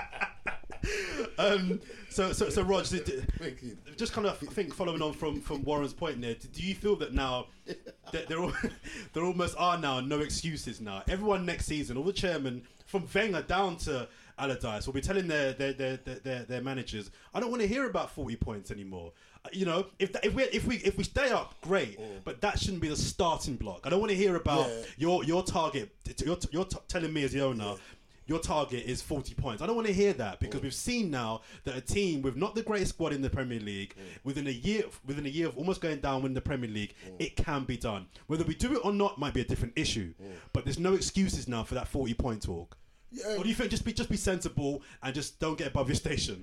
mean? Um, so, so, so, Rog, d- d- Thank you. just kind of think, following on from, from Warren's point there, do you feel that now that there all, there almost are now no excuses now? Everyone next season, all the chairmen from Wenger down to Allardyce will be telling their their their, their, their, their managers, I don't want to hear about forty points anymore. Uh, you know, if if we if we if we stay up, great, but that shouldn't be the starting block. I don't want to hear about Yeah. your your target. You're you're t- telling me as the owner. Your target is forty points. I don't want to hear that because we've seen now that a team with not the greatest squad in the Premier League, within a year, within a year of almost going down in the Premier League, it can be done. Whether we do it or not might be a different issue. But there's no excuses now for that forty point talk. Yeah. Or do you think just be just be sensible and just don't get above your station?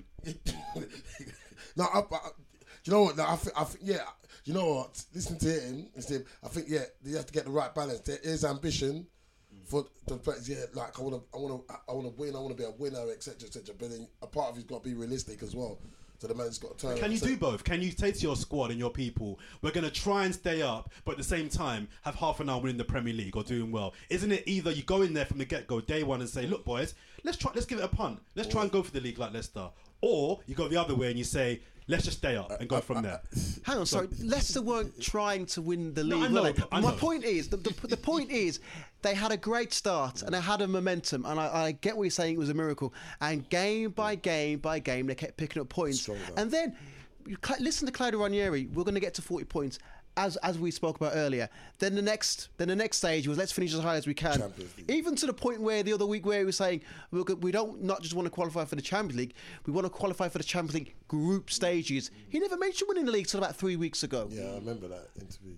No, I, I, do you know what? No, I think, I think, yeah. You know what? Listening to him, him, I think, yeah, you have to get the right balance. There is ambition for the players. Yeah, like I want to, I want to, I want to win. I want to be a winner, et cetera, et cetera. But then a part of it's got to be realistic as well. So the man's got to turn. Can you so, do both? Can you say to your squad and your people, we're going to try and stay up, but at the same time have half an hour winning the Premier League or doing well? Isn't it either you go in there from the get-go, day one, and say, look, boys, let's try, let's give it a punt. Let's try and go for the league like Leicester. Or you go the other way and you say, let's just stay up and go from there. Hang on, sorry. Leicester weren't trying to win the league. I know, were they? I My know. point is, the, the, the point is, they had a great start and they had a momentum, and I, I get what you're saying. It was a miracle, and game by game by game, they kept picking up points. Stronger. And then, you cl- listen to Claudio Ranieri. We're going to get to forty points. As, as we spoke about earlier, then the next then the next stage was let's finish as high as we can. Champions League. Even to the point where the other week where he was saying we we don't not just want to qualify for the Champions League, we want to qualify for the Champions League group stages. He never mentioned winning the league till about three weeks ago. Yeah, I remember that interview.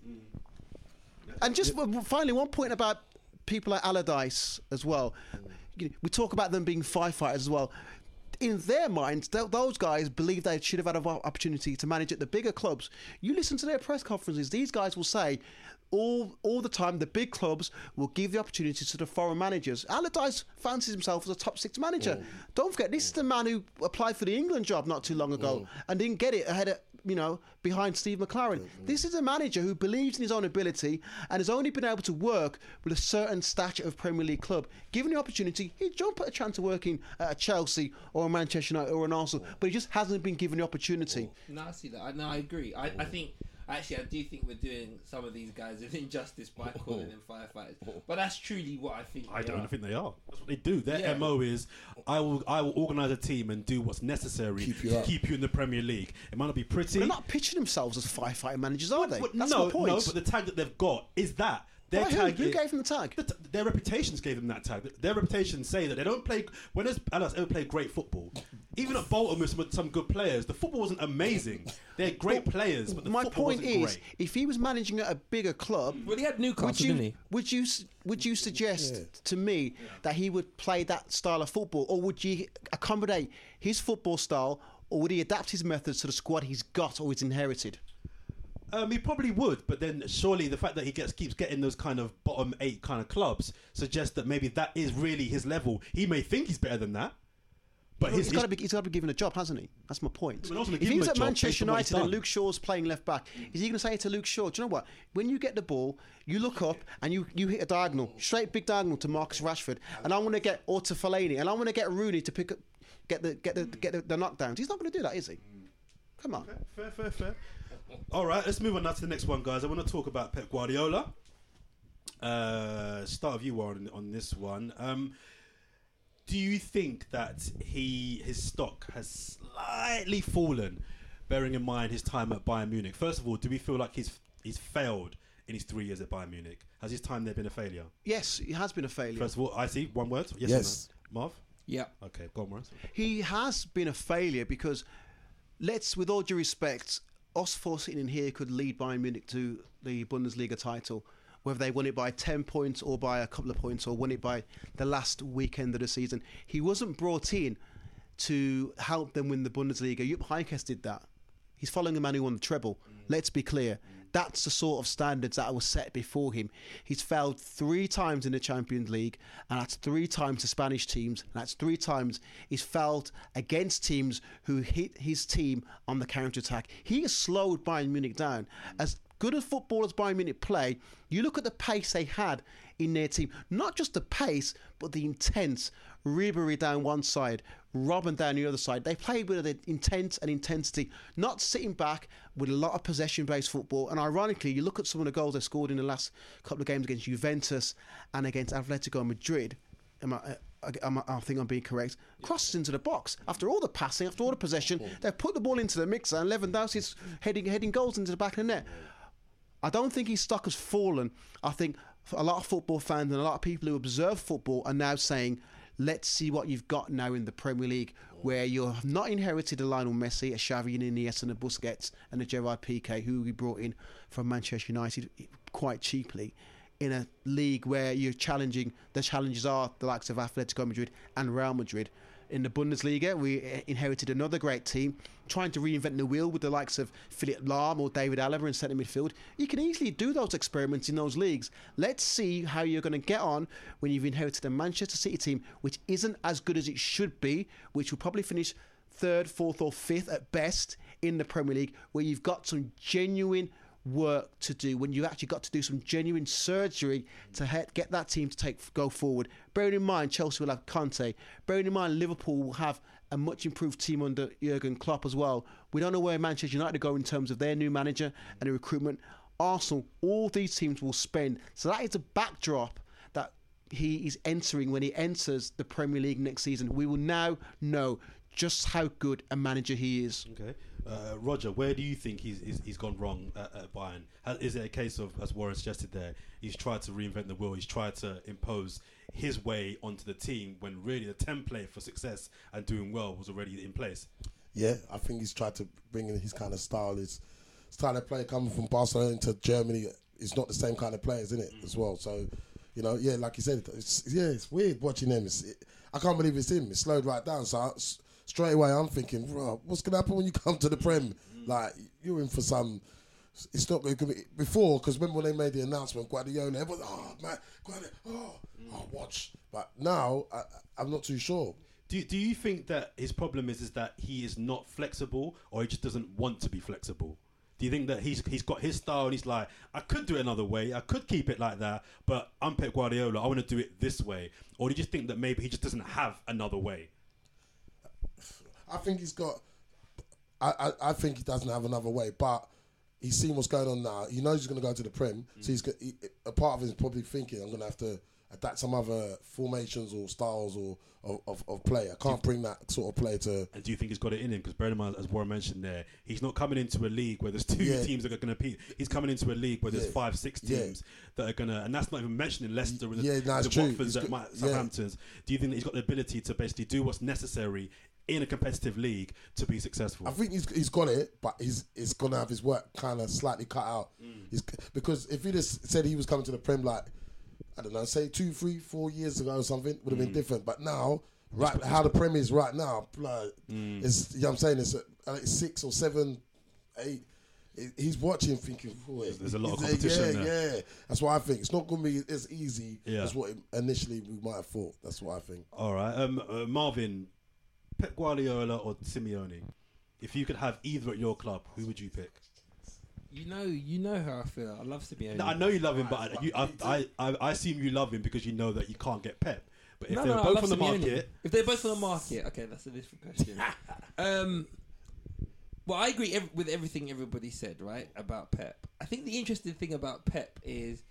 And just w- finally, one point about people like Allardyce as well. You know, we talk about them being firefighters as well. In their minds, th- those guys believe they should have had an opportunity to manage at the bigger clubs. You listen to their press conferences; these guys will say all all the time the big clubs will give the opportunity to the foreign managers. Allardyce fancies himself as a top six manager. Mm. Don't forget, this is the man who applied for the England job not too long ago and didn't get it ahead of, you know, behind Steve McLaren. This is a manager who believes in his own ability and has only been able to work with a certain stature of Premier League club. Given the opportunity, he'd jump at a chance of working at a Chelsea or a Manchester United or an Arsenal, but he just hasn't been given the opportunity. No, I see that. I, no, I agree. I, I think Actually, I do think we're doing some of these guys an injustice by calling them firefighters. But that's truly what I think. I they don't are. think they are. That's what they do. Their Yeah. M O is, I will I will organise a team and do what's necessary Keep you to up. keep you in the Premier League. It might not be pretty. They're not pitching themselves as firefighting managers, are they? But That's no, my point. no, but the tag that they've got is that. Their By who? tag Who is- gave them the tag? The t- their reputations gave them that tag. Their reputations say that they don't play. When has Alice ever played great football? Even at Bolton with some, with some good players, the football wasn't amazing. They're great players, but the My football point wasn't is, great. if he was managing at a bigger club, Well, he had Newcastle, would you didn't he? would you s- would you suggest Yeah. to me that he would play that style of football, or would you accommodate his football style, or would he adapt his methods to the squad he's got or he's inherited? Um, he probably would, but then surely the fact that he gets keeps getting those kind of bottom eight kind of clubs suggests that maybe that is really his level. He may think he's better than that, but his, he's got to be he's got to be given a job, hasn't he? That's my point. But also If give he him was a at job Manchester based on what he's United and done. Luke Shaw's playing left back, is he going to say to Luke Shaw, "Do you know what? When you get the ball, you look up and you, you hit a diagonal, straight big diagonal to Marcus Rashford, and I want to get or to Fellaini, and I want to get Rooney to pick up, get the get the get the, the knockdowns." He's not going to do that, is he? Come on. Fair, fair, fair. All right, let's move on now to the next one, guys. I want to talk about Pep Guardiola. Uh, start with you, Warren, on this one. Um, do you think that he his stock has slightly fallen, bearing in mind his time at Bayern Munich? First of all, do we feel like he's he's failed in his three years at Bayern Munich? Has his time there been a failure? Yes, he has been a failure. First of all, I see one word. Yes. Yes. Or no? Marv. Yeah. Okay, go on, Morris. He has been a failure because, let's, with all due respect, us four sitting in here could lead Bayern Munich to the Bundesliga title, whether they won it by ten points or by a couple of points or won it by the last weekend of the season. He wasn't brought in to help them win the Bundesliga. Jupp Heynckes did that. He's following the man who won the treble. Let's be clear. That's the sort of standards that were set before him. He's failed three times in the Champions League, and that's three times to Spanish teams, and that's three times he's failed against teams who hit his team on the counter-attack. He has slowed Bayern Munich down. As good as football as Bayern Munich play, you look at the pace they had in their team. Not just the pace, but the intense. Ribery down one side, Robben down the other side. They played with an intent and intensity, not sitting back with a lot of possession-based football. And ironically, you look at some of the goals they scored in the last couple of games against Juventus and against Atletico Madrid. Am I, I, I, I think I'm being correct. Crosses into the box. After all the passing, after all the possession, they've put the ball into the mixer, and Lewandowski's heading heading goals into the back of the net. I don't think his stock has fallen. I think a lot of football fans and a lot of people who observe football are now saying, let's see what you've got now in the Premier League, where you have not inherited a Lionel Messi, a Xavi, and Iniesta, and a Busquets, and a Gerard Piqué, who we brought in from Manchester United quite cheaply, in a league where you're challenging, the challenges are the likes of Atletico Madrid and Real Madrid. In the Bundesliga, we inherited another great team, trying to reinvent the wheel with the likes of Philipp Lahm or David Alaba in centre midfield. You can easily do those experiments in those leagues. Let's see how you're going to get on when you've inherited a Manchester City team which isn't as good as it should be, which will probably finish third, fourth or fifth at best in the Premier League, where you've got some genuine work to do, when you actually got to do some genuine surgery to he- get that team to take go forward. Bearing in mind Chelsea will have Conte, bearing in mind Liverpool will have a much improved team under Jurgen Klopp as well. We don't know where Manchester United go in terms of their new manager and the recruitment. Arsenal, all these teams will spend. So that is a backdrop that he is entering when he enters the Premier League next season. We will now know just how good a manager he is. Okay. Uh, Roger, where do you think he's he's, he's gone wrong at, at Bayern? Has, is it a case of, as Warren suggested there, he's tried to reinvent the wheel, he's tried to impose his way onto the team when really the template for success and doing well was already in place? Yeah, I think he's tried to bring in his kind of style. His style of play coming from Barcelona into Germany is not the same kind of players, isn't it, mm. as well? So, you know, yeah, like you said, it's, yeah, it's weird watching him. It's, it, I can't believe it's him. It's slowed right down. So I, straight away, I'm thinking, bro, what's going to happen when you come to the Prem? Like, you're in for some... It's not going to be... Before, because remember when they made the announcement, Guardiola, everyone, oh, man, Guardiola, oh, oh, watch. But now, I, I'm not too sure. Do, do you think that his problem is, is that he is not flexible, or he just doesn't want to be flexible? Do you think that he's he's got his style and he's like, I could do it another way, I could keep it like that, but I'm Pep Guardiola, I want to do it this way? Or do you just think that maybe he just doesn't have another way? I think he's got... I, I, I think he doesn't have another way, but he's seen what's going on now. He knows he's going to go to the Prem. Mm. So he's got, he, a part of him is probably thinking, I'm going to have to adapt some other formations or styles or of, of, of play. I can't bring that sort of play to... And do you think he's got it in him? Because bear in mind, as Warren mentioned there, he's not coming into a league where there's two yeah. teams that are going to compete. He's coming into a league where there's yeah. five, six teams yeah. that are going to... And that's not even mentioning Leicester and yeah, the, no, the Watfords, at yeah. Southamptons. Do you think that he's got the ability to basically do what's necessary in a competitive league to be successful? I think he's he's got it, but he's he's going to have his work kind of slightly cut out. Mm. He's, because if he just said he was coming to the Prem like, I don't know, say two, three, four years ago or something, would have mm. been different. But now, right, how the Prem is right now, like, mm. it's, you know what I'm saying, it's, uh, it's six or seven, eight. He's watching, thinking, oh, there's, there's a lot of competition yeah, there. Yeah, that's what I think. It's not going to be as easy yeah. as what initially we might have thought. That's what I think. All right, um, uh, Marvin, Pep Guardiola or Simeone? If you could have either at your club, who would you pick? You know, you know how I feel. I love Simeone. No, I know you love him, but I, you, I, I, I, I assume you love him because you know that you can't get Pep. But if no, they're no, both on the Simeone. market, if they're both on the market, okay, that's a different question. um, well, I agree ev- with everything everybody said, right, about Pep. I think the interesting thing about Pep is,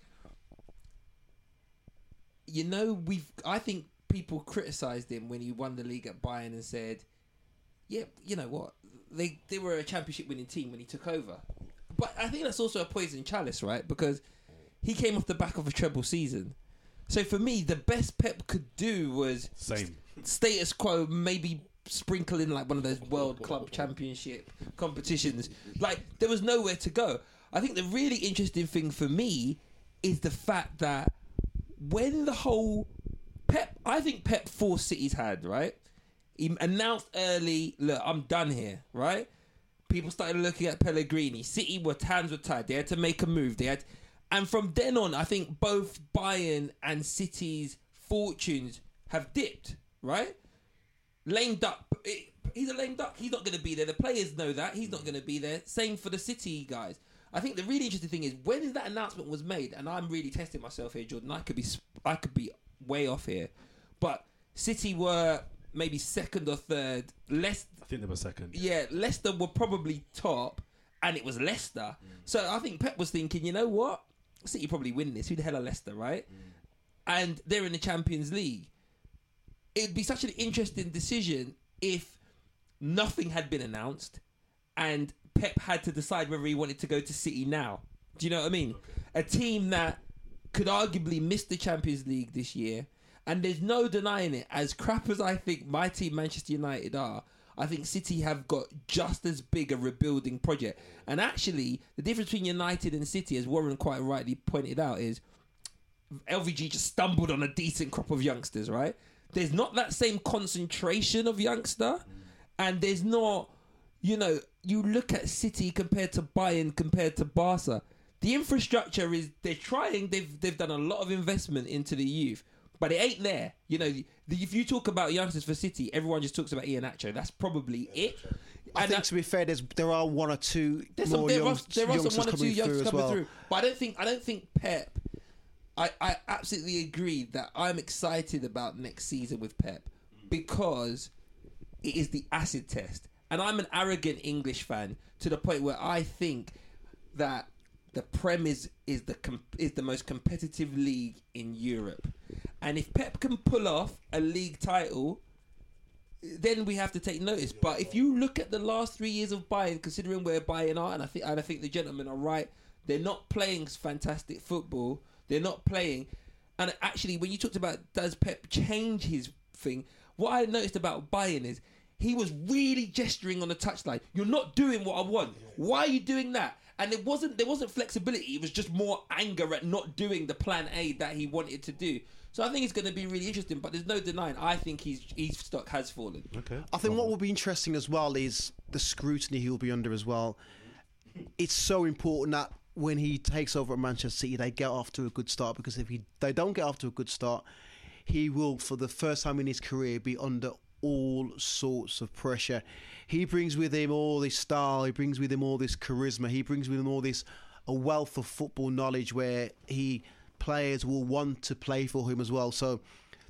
you know, we've. I think people criticised him when he won the league at Bayern and said, "Yeah, you know what? They they were a championship winning team when he took over." But I think that's also a poison chalice, right? Because he came off the back of a treble season. So for me, the best Pep could do was same status quo, maybe sprinkle in like one of those World Club Championship competitions. Like there was nowhere to go. I think the really interesting thing for me is the fact that when the whole Pep, I think Pep forced City's hand, right? He announced early, look, I'm done here, right? People started looking at Pellegrini. City were hands were tied. They had to make a move. They had, and from then on, I think both Bayern and City's fortunes have dipped. Right? Lame duck. He's a lame duck. He's not going to be there. The players know that he's not going to be there. Same for the City guys. I think the really interesting thing is when that announcement was made, and I'm really testing myself here, Jordan. I could be, I could be way off here, but City were maybe second or third. Less. I think they were second. Yeah, Leicester were probably top, and it was Leicester. Mm. So I think Pep was thinking, you know what? City probably win this. Who the hell are Leicester, right? Mm. And they're in the Champions League. It'd be such an interesting decision if nothing had been announced and Pep had to decide whether he wanted to go to City now. Do you know what I mean? Okay. A team that could arguably miss the Champions League this year, and there's no denying it. As crap as I think my team, Manchester United, are, I think City have got just as big a rebuilding project. And actually, the difference between United and City, as Warren quite rightly pointed out, is L V G just stumbled on a decent crop of youngsters, right? There's not that same concentration of youngster, and there's not, you know, you look at City compared to Bayern, compared to Barca. The infrastructure is, they're trying, they've they've done a lot of investment into the youth, but it ain't there. You know, the, if you talk about youngsters for City, everyone just talks about Iheanacho. That's probably it. I and think, to be fair, there's, there are one or two there's more some, there young, are, there are some one or two youngsters coming well. through. But I don't think I don't think Pep. I, I absolutely agree that I'm excited about next season with Pep because it is the acid test. And I'm an arrogant English fan to the point where I think that the Prem is, is the com- is the most competitive league in Europe. And if Pep can pull off a league title, then we have to take notice. But if you look at the last three years of Bayern, considering where Bayern are, and I think and I think the gentlemen are right, they're not playing fantastic football. They're not playing. And actually, when you talked about does Pep change his thing, what I noticed about Bayern is he was really gesturing on the touchline. You're not doing what I want. Why are you doing that? And it wasn't there wasn't flexibility. It was just more anger at not doing the plan A that he wanted to do. So I think it's going to be really interesting. But there's no denying. I think his his stock has fallen. Okay. I think what will be interesting as well is the scrutiny he'll be under as well. It's so important that when he takes over at Manchester City, they get off to a good start, because if he, they don't get off to a good start, he will, for the first time in his career, be under all sorts of pressure. He brings with him all this style, he brings with him all this charisma, he brings with him all this a wealth of football knowledge where he players will want to play for him as well. So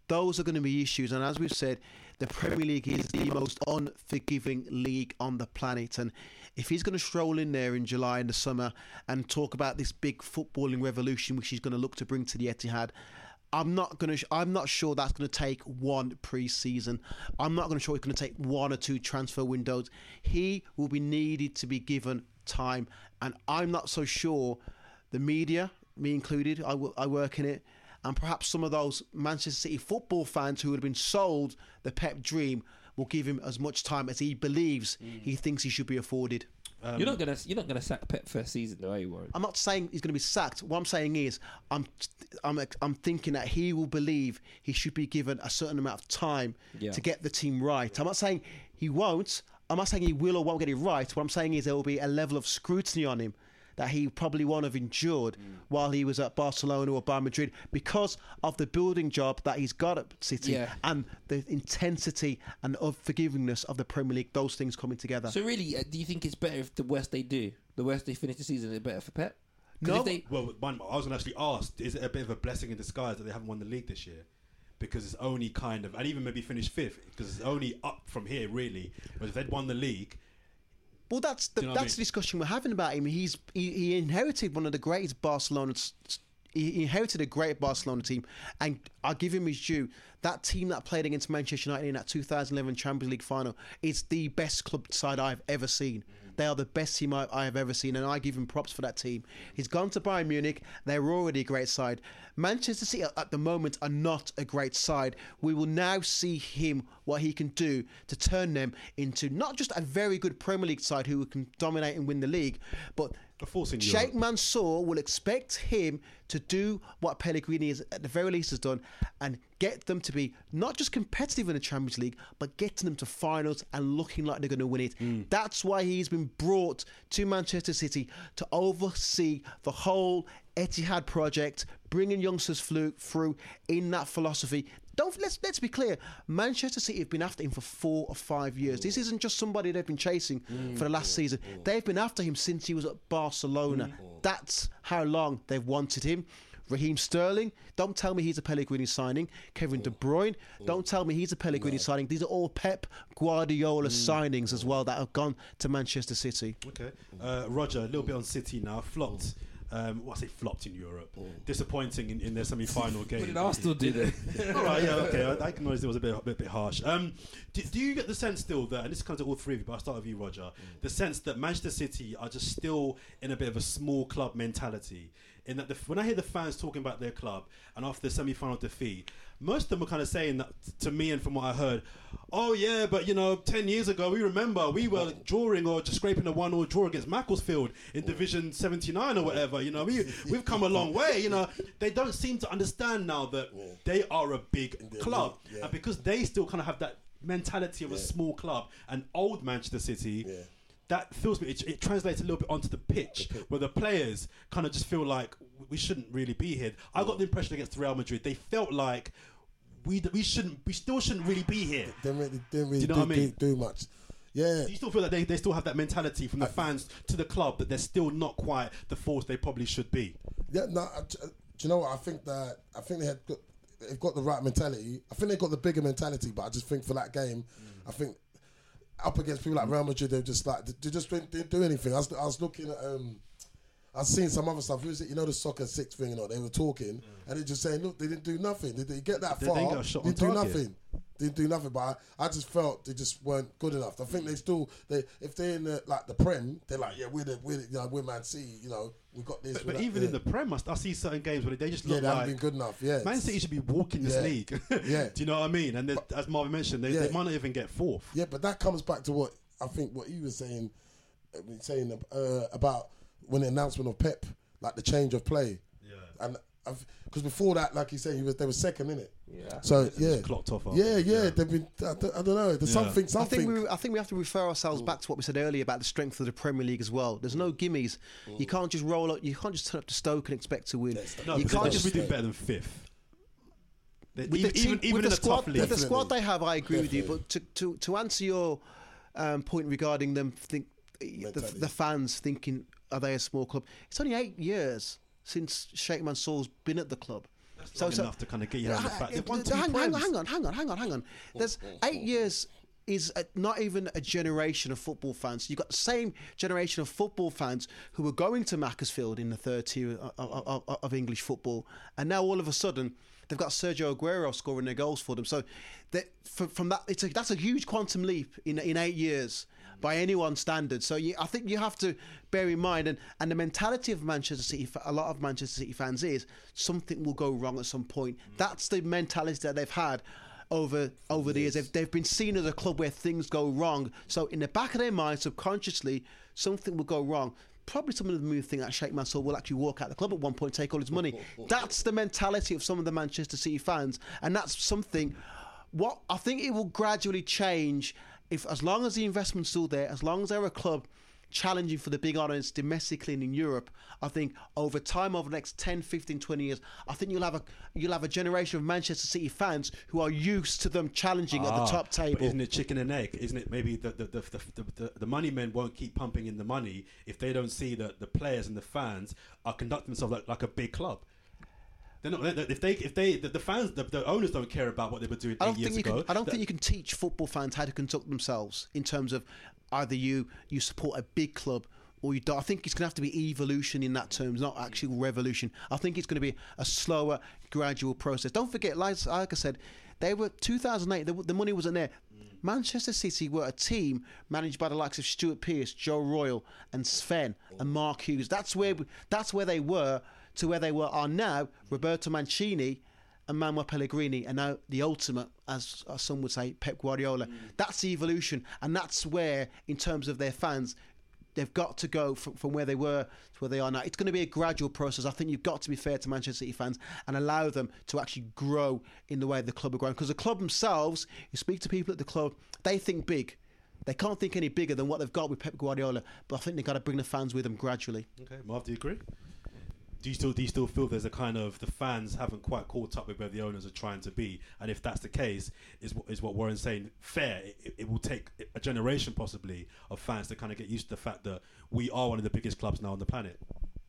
those are going to be issues. And as we've said, the Premier League is the most unforgiving league on the planet. And if he's going to stroll in there in July in the summer and talk about this big footballing revolution which he's going to look to bring to the Etihad, I'm not going to. I'm not sure that's going to take one pre-season. I'm not going to sure it's going to take one or two transfer windows. He will be needed to be given time, and I'm not so sure the media, me included, I, w- I work in it, and perhaps some of those Manchester City football fans who have been sold the Pep dream will give him as much time as he believes mm. he thinks he should be afforded. Um, you're not gonna you're not gonna sack Pep first season, though, are you, Warren? I'm not saying he's going to be sacked. What I'm saying is, I'm I'm I'm thinking that he will believe he should be given a certain amount of time yeah. to get the team right. I'm not saying he won't. I'm not saying he will or won't get it right. What I'm saying is there will be a level of scrutiny on him that he probably won't have endured mm. while he was at Barcelona or Bayern Madrid because of the building job that he's got at City yeah. and the intensity and of forgivingness of the Premier League, those things coming together. So really, uh, do you think it's better if the worst they do, the worst they finish the season, is better for Pep? No. If they, well, one, I was going to actually ask, is it a bit of a blessing in disguise that they haven't won the league this year? Because it's only kind of, and even maybe finish fifth, because it's only up from here, really. But if they'd won the league... Well, that's the, you know that's I mean? the discussion we're having about him. He's he, he inherited one of the greatest Barcelona. He inherited a great Barcelona team, and I'll give him his due. That team that played against Manchester United in that two thousand eleven Champions League final is the best club side I've ever seen. They are the best team I, I have ever seen, and I give him props for that team. He's gone to Bayern Munich. They're already a great side. Manchester City at the moment are not a great side. We will now see him, what he can do to turn them into not just a very good Premier League side who can dominate and win the league, but Sheikh Mansour will expect him to do what Pellegrini is, at the very least has done, and get them to be not just competitive in the Champions League, but getting them to finals and looking like they're going to win it. Mm. That's why he's been brought to Manchester City to oversee the whole Etihad project, bringing youngsters flew, through in that philosophy. Don't let's let's be clear. Manchester City have been after him for four or five years. This isn't just somebody they've been chasing mm, for the last mm, season. Mm. They've been after him since he was at Barcelona. Mm. That's how long they've wanted him. Raheem Sterling, don't tell me he's a Pellegrini signing. Kevin De Bruyne, don't tell me he's a Pellegrini no. signing. These are all Pep Guardiola mm. signings as well that have gone to Manchester City. Okay, uh, Roger, a little bit on City now. Flopped. Um, well, I say flopped in Europe. Oh. Disappointing in, in their semi-final game. What did Arsenal do then? All right, yeah, okay. I, I acknowledge it was a bit, a bit, bit harsh. Um, do, do you get the sense still that, and this comes to all three of you, but I'll start with you, Roger, mm. the sense that Manchester City are just still in a bit of a small club mentality? In that, the, when I hear the fans talking about their club and after the semi-final defeat, most of them are kind of saying that to me, and from what I heard, oh yeah, but you know, ten years ago, we remember we were drawing or just scraping a one-all draw against Macclesfield in Division seventy-nine or whatever. You know, we we've come a long way. You know, they don't seem to understand now that they are a big club, yeah. and because they still kind of have that mentality of yeah. a small club and old Manchester City. Yeah. That feels me. It, it translates a little bit onto the pitch, the pitch, where the players kind of just feel like we shouldn't really be here. I got the impression against Real Madrid, they felt like we we shouldn't, we still shouldn't really be here. They didn't really, didn't really do, you know do, what I mean? do, do much. Yeah. Do you still feel that they, they still have that mentality from the I, fans to the club that they're still not quite the force they probably should be? Yeah. No. I, do you know what? I think that I think they had got, they've got the right mentality. I think they got the bigger mentality, but I just think for that game, mm. I think. Up against people like Real Madrid, they just like they just didn't do anything. I was, I was looking at, um, I was seeing some other stuff. Who was it? You know the soccer six thing, you know, they were talking mm. and they just saying, look, they didn't do nothing. They didn't get that they, far. They didn't, didn't do target. nothing. Didn't do nothing. But I, I just felt they just weren't good enough. I think they still, they if they're in the, like the Prem, they're like, yeah, we're the, we're the, you know, we're Man City. You know, we got this. But, but that, even yeah. in the Prem, I, I see certain games where they just look yeah, they like haven't been good enough. Yeah, Man City should be walking this yeah. league. yeah, do you know what I mean? And but, as Marvin mentioned, they, yeah. they might not even get fourth. Yeah, but that comes back to what. I think what he was saying, saying uh, about when the announcement of Pep, like the change of play, yeah, and because before that, like you said, he was they were second in it. Yeah. So yeah, clocked off. Yeah, yeah, yeah. They've been. I don't, I don't know. There's yeah. something. Something. I think we. I think we have to refer ourselves mm. back to what we said earlier about the strength of the Premier League as well. There's no gimmies. Mm. You can't just roll up. You can't just turn up to Stoke and expect to win. No, you can't just be doing better than fifth. With even, the team, even, even with in the squad, tough league. With the squad they have, I agree Definitely. with you. But to to to answer your Um, point regarding them, think the, the fans thinking, are they a small club? It's only eight years since Sheikh Mansour's been at the club. That's long so, enough to kind of get you around the fact. Uh, They've won uh, two hang, hang, Prems. hang on, hang on, hang on, hang on. There's eight years is a, not even a generation of football fans. You've got the same generation of football fans who were going to Macclesfield in the third tier of, of, of, of English football, and now all of a sudden they've got Sergio Aguero scoring their goals for them. So that, from, from that, it's a, that's a huge quantum leap in in eight years by anyone's standards. So you, I think you have to bear in mind, and, and the mentality of Manchester City, a lot of Manchester City fans is something will go wrong at some point. Mm. That's the mentality that they've had over over the years. They've, they've been seen as a club where things go wrong. So in the back of their mind, subconsciously, something will go wrong. Probably some of them who think that Sheikh Mansour will actually walk out the club at one point, take all his money. That's the mentality of some of the Manchester City fans, and that's something. What I think it will gradually change if, as long as the investment's still there, as long as they're a club challenging for the big honours domestically and in Europe. I think over time, over the next ten, fifteen, twenty years, I think you'll have a you'll have a generation of Manchester City fans who are used to them challenging ah, at the top table. But isn't it chicken and egg? Isn't it maybe the the, the, the, the, the money men won't keep pumping in the money if they don't see that the players and the fans are conducting themselves like, like a big club? They're not, if they, if they, the, the fans, the, the owners don't care about what they were doing eight years ago. Can, I don't think you can teach football fans how to conduct themselves in terms of either you you support a big club or you don't. I think it's going to have to be evolution in that terms, not actual revolution. I think it's going to be a slower, gradual process. Don't forget, like, like I said, they were two thousand eight. The, the money wasn't there. Mm. Manchester City were a team managed by the likes of Stuart Pearce, Joe Royle, and Sven oh. and Mark Hughes. That's where that's where they were. To where they were are now, Roberto Mancini and Manuel Pellegrini, and now the ultimate, as, as some would say, Pep Guardiola. Mm. That's the evolution, and that's where, in terms of their fans, they've got to go from, from where they were to where they are now. It's going to be a gradual process. I think you've got to be fair to Manchester City fans and allow them to actually grow in the way the club are growing. Because the club themselves, you speak to people at the club, they think big. They can't think any bigger than what they've got with Pep Guardiola, but I think they've got to bring the fans with them gradually. Okay, Marv, do you agree? Do you still do you still feel there's a kind of the fans haven't quite caught up with where the owners are trying to be, and if that's the case, is what is what Warren's saying fair? It, it will take a generation possibly of fans to kind of get used to the fact that we are one of the biggest clubs now on the planet.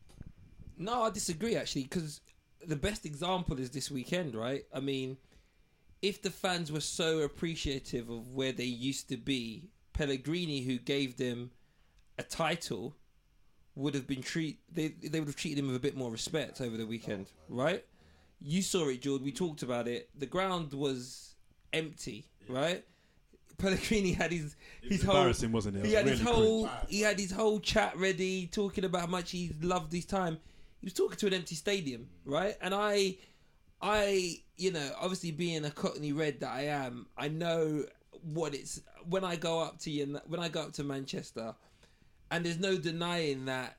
No, I disagree actually, because the best example is this weekend, right? I mean, if the fans were so appreciative of where they used to be, Pellegrini, who gave them a title, would have been treat they they would have treated him with a bit more respect over the weekend, right? You saw it, George. We talked about it. The ground was empty, yeah. right? Pellegrini had his it his was whole embarrassing, wasn't it? it he was had really his whole bad. he had his whole chat ready, talking about how much he loved his time. He was talking to an empty stadium, right? And I, I, you know, obviously being a Cockney Red that I am, I know what it's when I go up to when I go up to Manchester. And there's no denying that.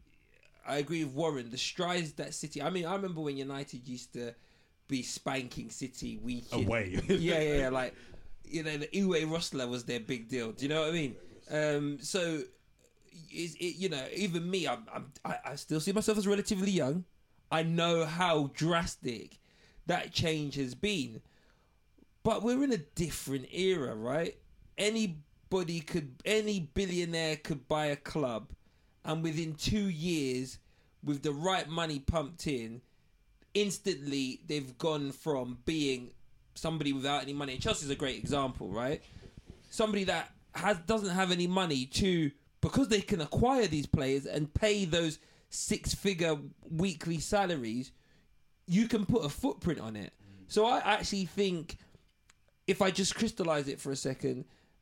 I agree with Warren. The strides that City. I mean, I remember when United used to be spanking City week in. Away. yeah, yeah, yeah. Like, you know, the Uwe Rosler was their big deal. Do you know what I mean? Um, so, is it, you know, even me, I'm, I'm, I, I still see myself as relatively young. I know how drastic that change has been, but we're in a different era, right? Any Anybody could, any billionaire could buy a club, and within two years, with the right money pumped in, instantly they've gone from being somebody without any money. And Chelsea's a great example, right? Somebody that has doesn't have any money to, because they can acquire these players and pay those six-figure weekly salaries, you can put a footprint on it. So I actually think, if I just crystallise it for a second,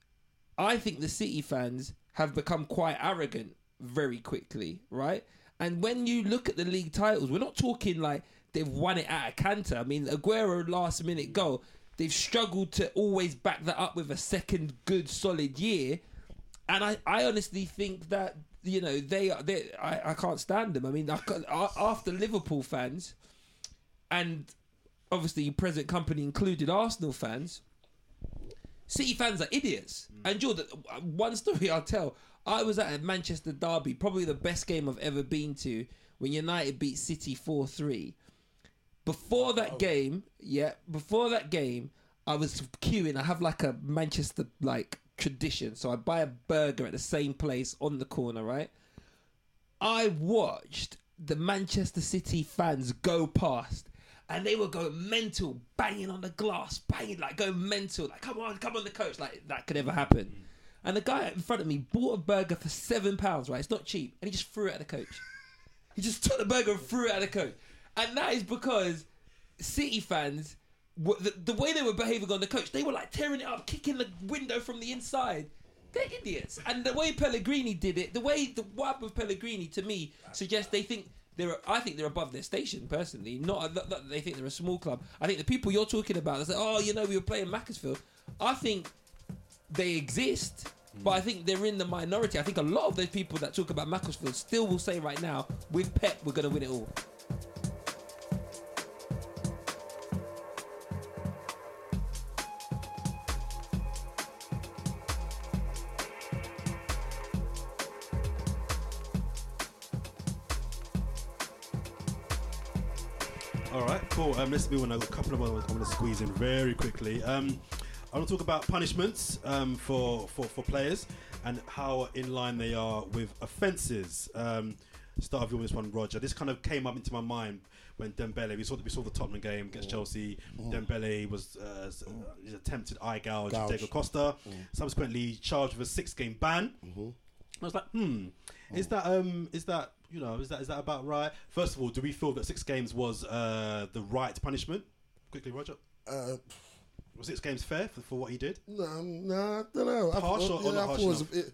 I think the City fans have become quite arrogant very quickly, right? And when you look at the league titles, we're not talking like they've won it at a canter. I mean, Aguero last minute goal, they've struggled to always back that up with a second good solid year. And I, I honestly think that, you know, they are, they, I, I can't stand them. I mean, I, after Liverpool fans, and obviously present company included Arsenal fans, City fans are idiots. Mm. And Jordan, one story I'll tell. I was at a Manchester derby, probably the best game I've ever been to, when United beat City four three. Before that oh. game, yeah, before that game, I was queuing. I have like a Manchester like tradition. So I buy a burger at the same place on the corner, right? I watched the Manchester City fans go past, and they were going mental, banging on the glass, banging, like going mental, like, come on, come on, the coach, like, that could ever happen. Mm. And the guy in front of me bought a burger for seven pounds, right? It's not cheap. And he just threw it at the coach. He just took the burger and threw it at the coach. And that is because City fans, the, the way they were behaving on the coach, they were like tearing it up, kicking the window from the inside. They're idiots. And the way Pellegrini did it, the way the what happened with Pellegrini, to me, suggests they think they're. I think they're above their station, personally. Not, not that they think they're a small club. I think the people you're talking about, they say, oh, you know, we were playing Macclesfield. I think they exist, but I think they're in the minority. I think a lot of those people that talk about Macclesfield still will say right now, with Pep, we're going to win it all. All right, cool. Um, let's move on. I've got a couple of ones I'm going to squeeze in very quickly. Um, I want to talk about punishments um, for, for, for players and how in line they are with offences. Um, start off with this one, Roger. This kind of came up into my mind when Dembele, we saw we saw the Tottenham game against mm. Chelsea. Mm. Dembele was uh, mm. his attempted eye gouge of Diego Costa, mm. subsequently charged with a six-game ban. Mm-hmm. I was like, hmm, is that um, is that you know, is that is that about right? First of all, do we feel that six games was uh, the right punishment? Quickly, Roger. Uh, was six games fair for, for what he did? No, no, I don't know. Harsh I, or, yeah, or not I harsh thought it was a bit,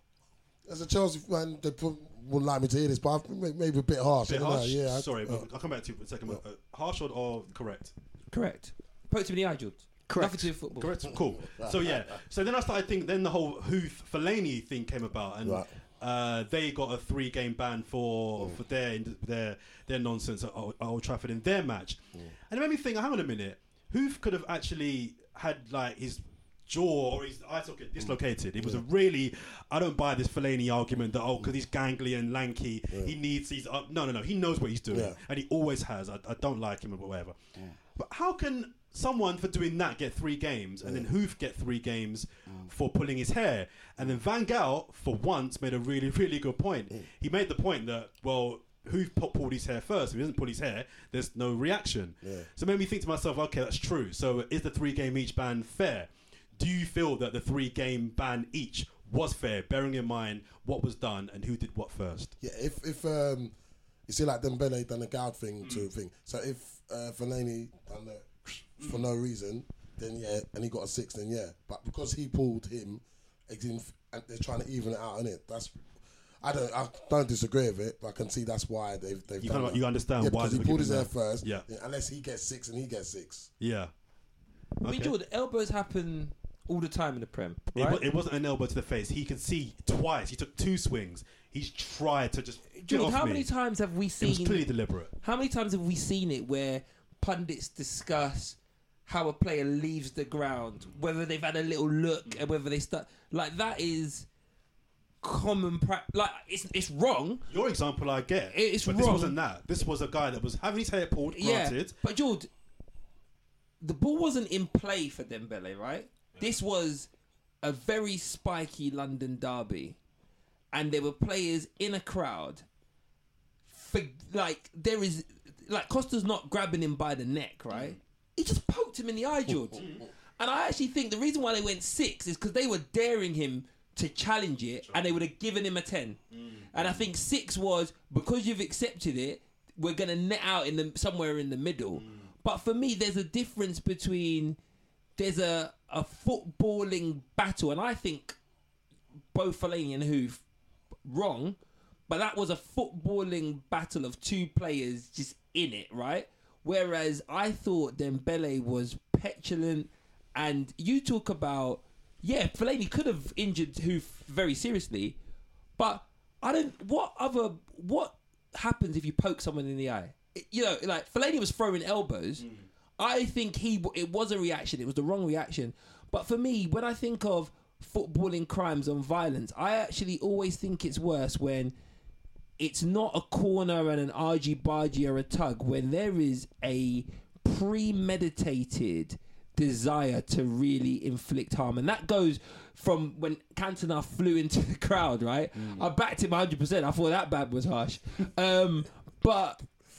as a Chelsea fan, they put, wouldn't like me to hear this, but maybe a bit harsh. Bit I harsh? Know, yeah, Sorry, I, but I'll come back to you for a second. Uh, harsh or, or correct? Correct. Poked him in the eye, George. Correct. Nothing to do with football. Correct. Cool. So yeah. So then I started thinking. Then the whole Huth Fellaini thing came about, and right. uh, they got a three-game ban for mm. for their their their nonsense at Old, Old Trafford in their match, mm. and it made me think. Hang on a minute. Huth could have actually had like his jaw or his eye socket dislocated. It was yeah. a really. I don't buy this Fellaini argument that oh, because he's gangly and lanky, yeah. he needs these. Uh, no, no, no. He knows what he's doing, yeah. and he always has. I, I don't like him or whatever. Yeah. But how can someone for doing that get three games, and yeah. then Huth get three games mm. for pulling his hair, and then Van Gaal for once made a really, really good point. Mm. He made the point that well, Huth pulled his hair first. If he doesn't pull his hair, there's no reaction. Yeah. So it made me think to myself, okay, that's true. So is the three game each ban fair? Do you feel that the three game ban each was fair, bearing in mind what was done and who did what first? Yeah, if if um, you see like Dembele done a gout thing mm. to thing. So if uh, Fellaini done that for no reason, then yeah, and he got a six, then yeah. But because he pulled him, it didn't, and they're trying to even it out, innit? That's I don't I don't disagree with it, but I can see that's why they've they've you done kind of, that. You understand yeah, why because he pulled his hair that. first. Yeah. yeah. Unless he gets six and he gets six. Yeah. Okay. I mean, Jordan, elbows happen all the time in the Prem. Right? Right? It, it wasn't an elbow to the face. He could see twice. He took two swings. He's tried to just. Jordan, how me. many times have we seen? It was clearly deliberate. How many times have we seen it where pundits discuss how a player leaves the ground, whether they've had a little look and whether they start like that is common practice. Like it's it's wrong. Your example, I get. It's but wrong. This wasn't that. This was a guy that was having his hair pulled. Granted, yeah, but George, the ball wasn't in play for Dembele, right? Yeah. This was a very spiky London derby, and there were players in a crowd. For like there is like Costa's not grabbing him by the neck, right? Mm. He just poked him in the eye, George. And I actually think the reason why they went six is because they were daring him to challenge it, and they would have given him a ten. Mm. And I think six was because you've accepted it, we're going to net out in the somewhere in the middle. Mm. But for me, there's a difference between there's a a footballing battle, and I think both Fellaini and Huth wrong, but that was a footballing battle of two players just in it, right? Whereas I thought Dembele was petulant, and you talk about, yeah, Fellaini could have injured Huth very seriously, but I don't. What other what happens if you poke someone in the eye? It, you know, like Fellaini was throwing elbows. Mm. I think he it was a reaction. It was the wrong reaction. But for me, when I think of footballing crimes and violence, I actually always think it's worse when it's not a corner and an argy-bargy or a tug, when there is a premeditated desire to really inflict harm. And that goes from when Cantona flew into the crowd, right? Mm. I backed him one hundred percent. I thought that bad was harsh. Um, but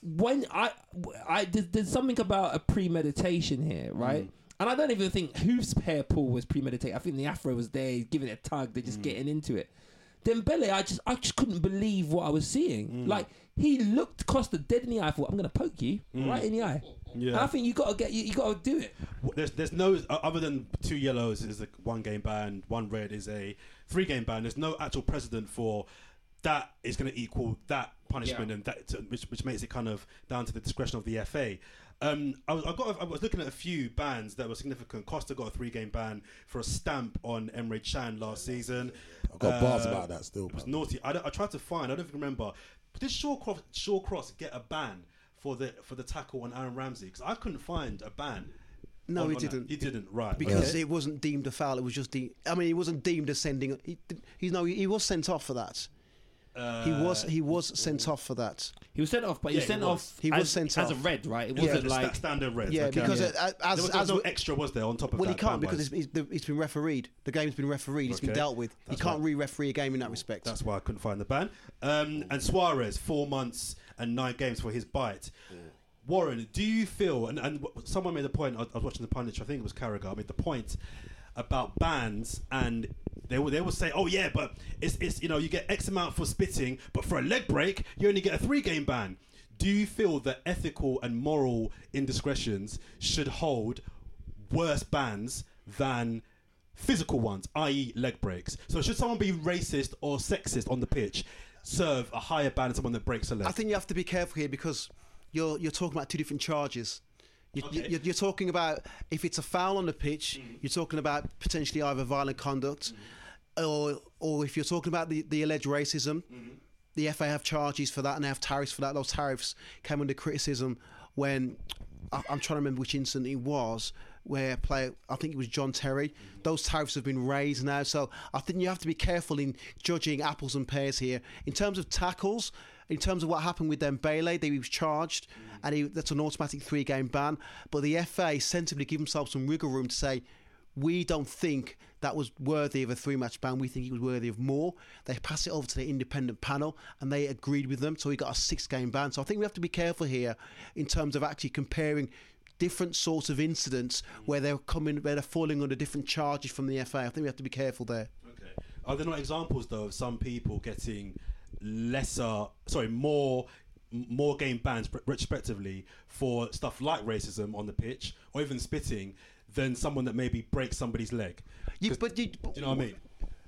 when I, I there's, there's something about a premeditation here, right? Mm. And I don't even think Hoof's hair pull was premeditated. I think the afro was there, giving it a tug. They're just mm. getting into it. Dembele, I just, I just couldn't believe what I was seeing. Mm. Like he looked Costa dead in the eye. I thought, I'm going to poke you mm. right in the eye. Yeah. And I think you got to get, you, you got to do it. There's, there's no uh, other than two yellows is a one game ban, one red is a three game ban. There's no actual precedent for that is going to equal that punishment, yeah. and that to, which which makes it kind of down to the discretion of the F A. Um, I was I got I was looking at a few bans that were significant. Costa got a three game ban for a stamp on Emre Can last season. I've got uh, bars about that still. It was naughty. I, I tried to find. I don't even remember. Did Shawcross, Shawcross get a ban for the for the tackle on Aaron Ramsey? Because I couldn't find a ban. No, on, he on didn't. That. He didn't. Right. Because okay. it wasn't deemed a foul. It was just de- I mean, he wasn't deemed as sending. He, he's no. He was sent off for that. Uh, he was he was sent off for that. He was sent off, but he yeah, was sent he was. off. He as, was sent as off a red, right? It yeah, wasn't like standard red. Yeah, okay. because yeah. It, as there was, there was as no extra, was there on top of well, that? Well, he can't because it's, it's, it's been refereed. The game's been refereed. It's okay. been dealt with. That's he can't right. re-referee a game in that respect. That's why I couldn't find the ban. Um, and Suarez, four months and nine games for his bite. Yeah. Warren, do you feel? And, and someone made a point. I, I was watching the pundit. I think it was Carragher. Made the point about bans, and they will they will say, oh yeah, but it's it's you know you get X amount for spitting, but for a leg break you only get a three game ban. Do you feel that ethical and moral indiscretions should hold worse bans than physical ones, that is leg breaks? So should someone be racist or sexist on the pitch serve a higher ban than someone that breaks a leg? I think you have to be careful here because you're you're talking about two different charges. You, okay. you're, you're talking about if it's a foul on the pitch, mm. you're talking about potentially either violent conduct, mm. or or if you're talking about the, the alleged racism, mm. the F A have charges for that and they have tariffs for that. Those tariffs came under criticism when, I, I'm trying to remember which incident it was, where player, I think it was John Terry, mm. those tariffs have been raised now. So I think you have to be careful in judging apples and pears here. In terms of tackles, in terms of what happened with Dembele, they was charged, mm. and he, that's an automatic three-game ban. But the F A sensibly give themselves some wiggle room to say, we don't think that was worthy of a three-match ban. We think it was worthy of more. They passed it over to the independent panel, and they agreed with them, so he got a six-game ban. So I think we have to be careful here in terms of actually comparing different sorts of incidents mm. where they're coming, where they're falling under different charges from the F A. I think we have to be careful there. Okay. Are there not examples though of some people getting lesser, sorry, more more game bans respectively for stuff like racism on the pitch or even spitting than someone that maybe breaks somebody's leg? You, but you, do you know what I mean?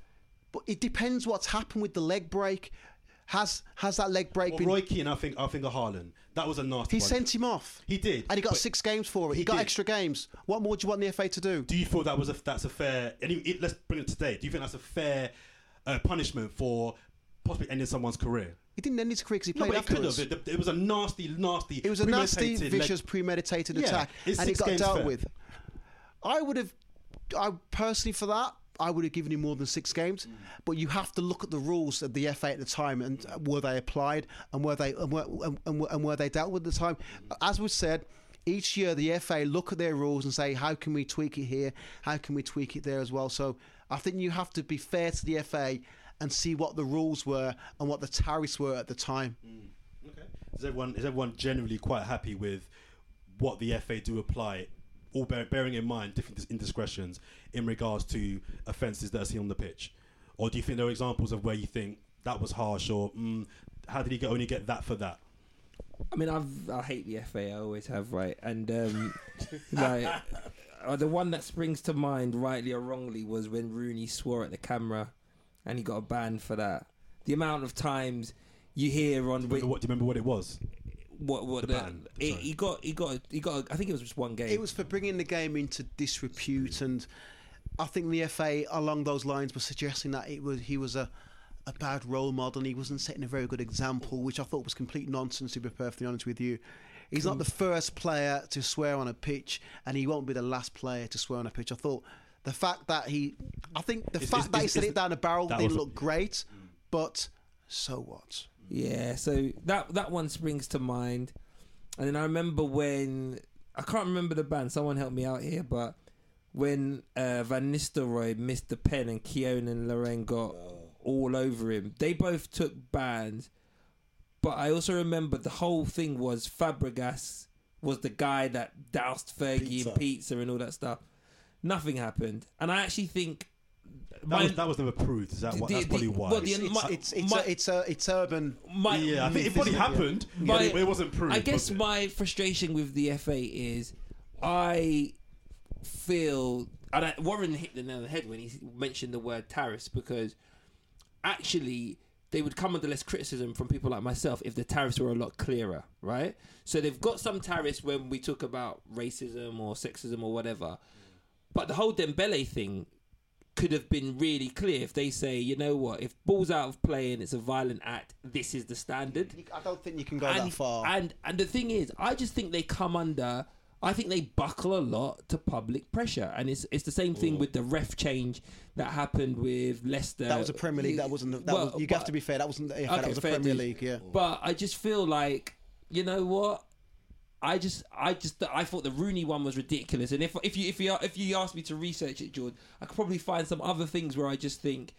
But it depends what's happened with the leg break. Has has that leg break well, been... Roy Keane, I think, I think of Haaland. That was a nasty He one. sent him off. He did. And he got six games for it. He, he got did. extra games. What more do you want the F A to do? Do you feel that was a, that's a fair... And it, let's bring it today. Do you think that's a fair uh, punishment for possibly ending someone's career? He didn't end his career because he no, played but afterwards. It, it, it was a nasty, nasty... It was a nasty, vicious, leg... premeditated yeah, attack. And it got dealt fair. with. I would have... I personally, for that, I would have given him more than six games. Mm. But you have to look at the rules of the F A at the time and mm. were they applied and were they and were, and, and, and were they dealt with at the time. Mm. As we said, each year the F A look at their rules and say, how can we tweak it here? How can we tweak it there as well? So I think you have to be fair to the F A and see what the rules were and what the tariffs were at the time. Mm. Okay. Is everyone is everyone generally quite happy with what the F A do apply? All bear, bearing in mind different indiscretions in regards to offences that are seen on the pitch, or do you think there are examples of where you think that was harsh, or mm, how did he get, only get that for that? I mean, I've, I hate the F A. I always have, right? And um, like uh, the one that springs to mind, rightly or wrongly, was when Rooney swore at the camera, and he got a ban for that. The amount of times you hear on, do you remember, what, do you remember what it was? What what the, the ban? It, he got he got he got. I think it was just one game. It was for bringing the game into disrepute, and I think the F A along those lines was suggesting that it was he was a a bad role model and he wasn't setting a very good example, which I thought was complete nonsense, to be perfectly honest with you. He's not the first player to swear on a pitch, and he won't be the last player to swear on a pitch. I thought the fact that he, I think the it's, fact it's, that it's, he set it down a barrel didn't look a, great, but so what? Yeah, so that that one springs to mind. And then I remember when, I can't remember the band, someone help me out here, but when uh, Van Nistelrooy missed the pen and Keown and Lorraine got all over him, they both took bans, but I also remember the whole thing was Fabregas was the guy that doused Fergie Pizza. in pizza and all that stuff. Nothing happened, and I actually think That, my- was, that was never proved. Is that The- what, that's the- probably the- why? well, the- It's, my- it's, it's, my- a, it's, a, it's urban. my yeah, I think it probably Yeah. happened, My- but it, it wasn't proved. I guess was it? my frustration with the F A is I feel, and I, Warren hit the nail on the head when he mentioned the word tariffs, because actually they would come under less criticism from people like myself if the tariffs were a lot clearer, right? So they've got some tariffs when we talk about racism or sexism or whatever, but the whole Dembele thing could have been really clear if they say, you know what, if ball's out of play and it's a violent act, this is the standard. I don't think you can go and, that far. And and the thing is, I just think they come under. I think they buckle a lot to public pressure, and it's it's the same thing with the ref change that happened with Leicester. that was a Premier League. That wasn't. That Well, was, you but- have to be fair. That wasn't. The A F L, Okay, that was a fair Premier dues. League. Yeah. But I just feel like, you know what? I just, I just, I thought the Rooney one was ridiculous. And if if you if you if you asked me to research it, George, I could probably find some other things where I just think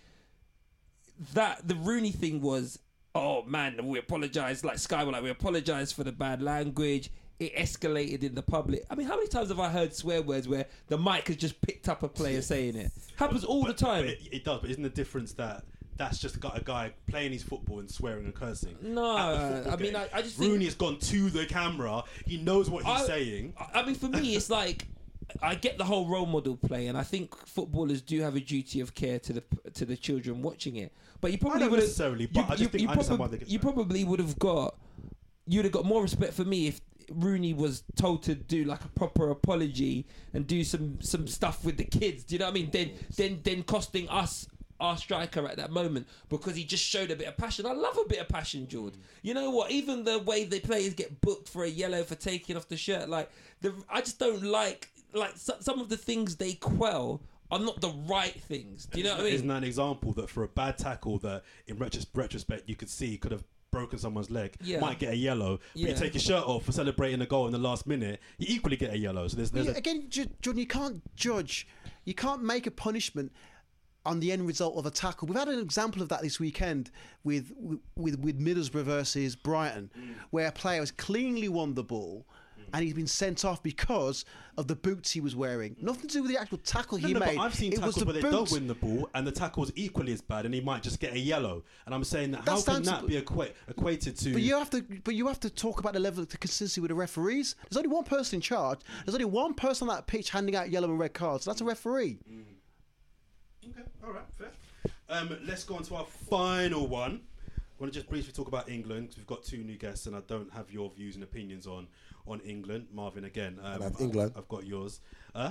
that the Rooney thing was, oh man, we apologise. Like Sky were like, we apologise for the bad language. It escalated in the public. I mean, how many times have I heard swear words where the mic has just picked up a player saying it? Happens all But- the time. but It, it does, but isn't the difference that that's just got a guy playing his football and swearing and cursing? No, at the football I mean, game? I- I just think- Rooney has gone to the camera. He knows what he's I- saying. I mean, for me, it's like I get the whole role model play, and I think footballers do have a duty of care to the to the children watching it. But you probably don't would necessarily, but I just think I understand why they get you that. probably would have got you'd have got more respect for me if Rooney was told to do like a proper apology and do some some stuff with the kids. Do you know what I mean? Then then then costing us our striker at that moment because he just showed a bit of passion. I love a bit of passion, George. You know what? Even the way the players get booked for a yellow for taking off the shirt, like the I just don't like like so, some of the things they quell are not the right things. Do you know what I mean? Isn't that an example that for a bad tackle that in retros- retrospect you could see could have broken someone's leg, Yeah. might get a yellow, but Yeah. you take your shirt off for celebrating a goal in the last minute, you equally get a yellow. So there's, there's Yeah, a, again, Ju- Jordan, you can't judge. You can't make a punishment on the end result of a tackle. We've had an example of that this weekend with with with Middlesbrough versus Brighton, Mm. where a player has cleanly won the ball. And he's been sent off because of the boots he was wearing. Nothing to do with the actual tackle No, he no, made. but I've seen it was tackles the where they boots. don't win the ball and the tackle's equally as bad and he might just get a yellow. And I'm saying that That's how can down that to- be equa- equated to... But you have to, but you have to talk about the level of consistency with the referees. There's only one person in charge. There's only one person on that pitch handing out yellow and red cards. That's a referee. Okay, all right, fair. Um, let's go on to our final one. I want to just briefly talk about England because we've got two new guests and I don't have your views and opinions on on England. Marvin, again, um, And I have England. I've got yours. Huh?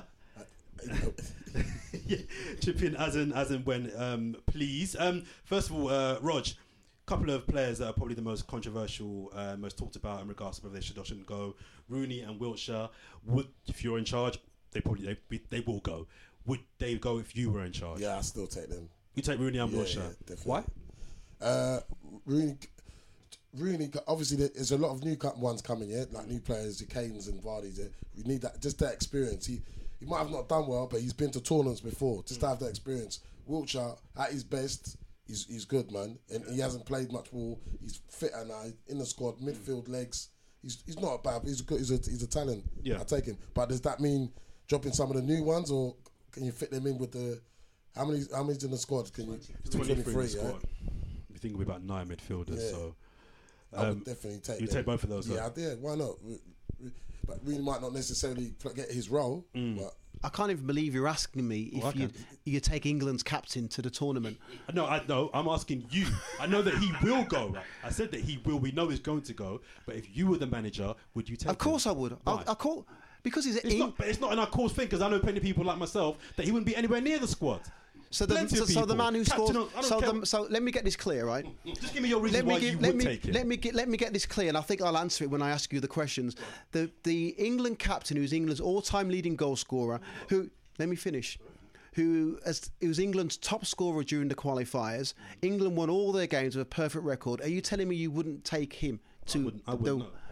yeah, chip in as and as and when, um, please. Um, first of all, uh, Rog, couple of players that are probably the most controversial, uh, most talked about in regards to whether they should or shouldn't go. Rooney and Wiltshire. Would, if you're in charge, they probably they, they will go. Would they go if you were in charge? Yeah, I still take them. You take Rooney and Yeah, Wiltshire. yeah, definitely. Why? Uh, Rooney, Rooney. Obviously, there- there's a lot of new co- ones coming. Yeah, like new players, the Kanes and Vardy's. Yeah. We need that, just that experience. He he might have not done well, but he's been to tournaments before. Just to have that experience. Wiltshire, at his best, he's he's good, man. And he hasn't played much ball. He's fitter now. In the squad, midfield legs. He's he's not bad. He's a good. He's a he's a talent. Yeah. I take him. But does that mean dropping some of the new ones, or can you fit them in with the? How many? How many's in the squad? Can you? twenty-three in the yeah? squad. We think we're about nine midfielders, Yeah. so I would um, definitely take. you them. take both of those, Yeah, though? I did. Why not? Re- re- But Rooney might not necessarily pl- get his role. But I can't even believe you're asking me if I you can. you take England's captain to the tournament. no, I know. I'm asking you. I know that he will go. Right? I said that he will. We know he's going to go. But if you were the manager, would you take? Of course, him? I would. Why? I, I call because he's It's in, not, but it's not in our cause thing because I know plenty of people like myself that he wouldn't be anywhere near the squad. so the plenty so, of so the people. man who Captain scores. of- I don't So, care. the, so let me get this clear, right? Just give me your reason Let why me, get, you let, would me, take him. let me get let me get this clear, and I think I'll answer it when I ask you the questions. The the England captain, who's England's all-time leading goal scorer, who let me finish, who as who was England's top scorer during the qualifiers. England won all their games with a perfect record. Are you telling me you wouldn't take him to wouldn't- I the? wouldn't, no.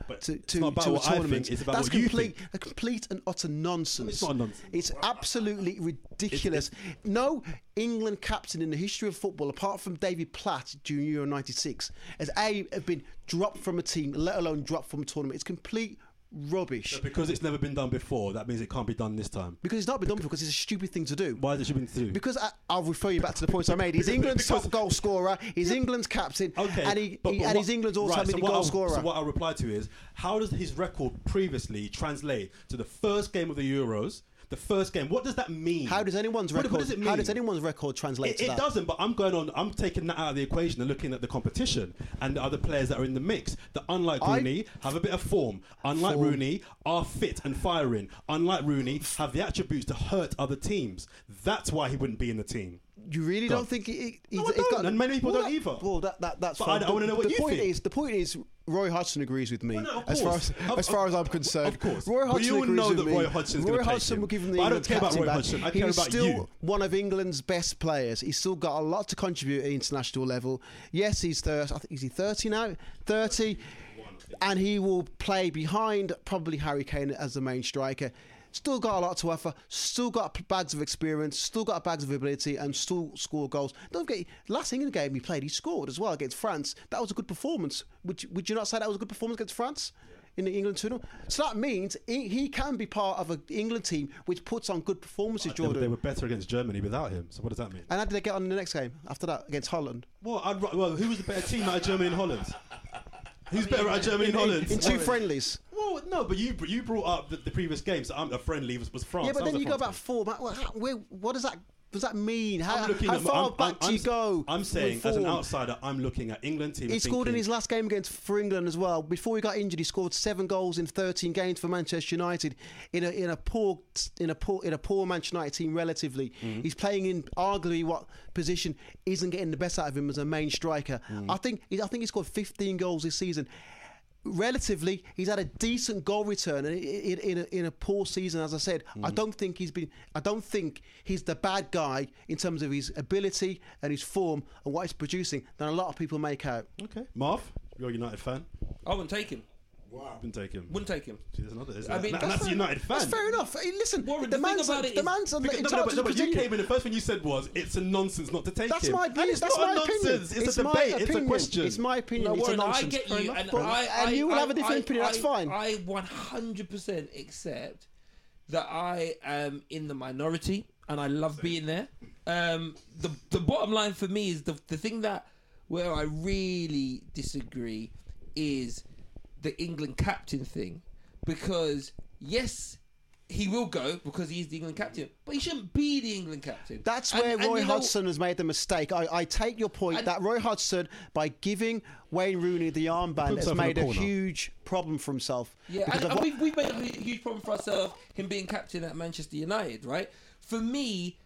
But to it's to, not about to a what I tournament. think, it's about That's what you complete, think. a complete and utter nonsense. It's not nonsense. It's absolutely ridiculous. No England captain in the history of football, apart from David Platt during Euro ninety-six, has a have been dropped from a team, let alone dropped from a tournament. It's complete rubbish. But because it's never been done before, that means it can't be done this time. Because it's not been done before, because it's a stupid thing to do. Why is it stupid to do? Because I, I'll refer you back to the points I made. He's England's top goal scorer. He's England's captain, Okay, and he, but- he- but and what- he's England's all-time right, so leading what goal I'll- scorer. So what I'll reply to is, how does his record previously translate to the first game of the Euros? The first game. What does that mean? How does anyone's What- record? what does it How mean? does anyone's record translate It, to it that? doesn't, but I'm going on. I'm taking that out of the equation and looking at the competition and the other players that are in the mix. That, unlike I- Rooney, have a bit of form. Unlike Form. Rooney, are fit and firing. Unlike Rooney, have the attributes to hurt other teams. That's why he wouldn't be in the team. You really Go don't on. think he, he, No, he's, I he's don't, got? and many people well, don't that- either. Well, that, that that's But fine. I- I wanna know The- what the you point think. is, the point is, Roy Hodgson agrees with me. Well, no, of as far course. as, Of- as far as I'm concerned, of course. Roy But Hodgson you all agrees know with that me. Roy Hodgson's Roy gonna take Hodgson him. will give him the But I don't England care about captain Roy back. Hodgson. I care He's about still you. one of England's best players. He's still got a lot to contribute at international level. Yes, he's thirty. I think is he thirty now? Thirty, and he will play behind probably Harry Kane as the main striker. Still got a lot to offer, still got bags of experience, still got bags of ability, and still score goals. Don't forget, last England game he played, he scored as well against France. That was a good performance. Would you, would you not say that was a good performance against France in the England tournament? So that means he, he can be part of an England team which puts on good performances, They, were- Jordan. they were better against Germany without him. So what does that mean? And how did they get on in the next game after that against Holland? Well, I'd, ri- well, who was the better team out of Germany and Holland? Who's better out of Germany and Holland? In two friendlies. Well, no, but you you brought up the, the previous games. So I'm a friendly was, was France. Yeah, but That was then a you go France back game. four. man, What, how- where, what does that does that mean? How, I'm looking how at, far I'm, back I'm, do you I'm, go? I'm saying, with as an form? outsider, I'm looking at England team. He and scored in thinking, his last game against for England as well. Before he got injured, he scored seven goals in thirteen games for Manchester United in a in a poor in a poor in a poor Manchester United team relatively. Mm-hmm. He's playing in arguably what position isn't getting the best out of him as a main striker. Mm. I think I think he scored fifteen goals this season. Relatively, he's had a decent goal return in, in, in, a, in a poor season. As I said, I don't think he's been. I don't think he's the bad guy in terms of his ability and his form and what he's producing than a lot of people make out. Okay, Marv, you're a United fan. I wouldn't take him. Wow, been taken. Wouldn't take him. See, there's another. There's I mean, that- that's that's a fair- United fan. That's fair enough. Hey, listen, Warren, the the thing man's about the it is- man's Because, no, no, entitled but, to no, but you critique. came in. The first thing you said was, "It's a nonsense not to take That's him." my And opinion. it's That's not my a opinion. nonsense. It's, a my debate. It's opinion. a question. It's my opinion. No, it's a Warren, I nonsense. get Fair you, enough. and, But- I, and I, you will I, have a different I, opinion, that's I, fine. I one hundred percent accept that I am in the minority, and I love being there. Um, the the bottom line for me is the the thing that where I really disagree is the England captain thing, because yes, he will go because he's the England captain, but he shouldn't be the England captain. That's And- where and Roy you know- Hodgson has made the mistake. I, I take your point And- that Roy Hodgson, by giving Wayne Rooney the armband, has himself in made a a corner. huge problem for himself. Yeah, Because and, of and what- we've, we've made a huge problem for ourselves, him being captain at Manchester United, right? For me,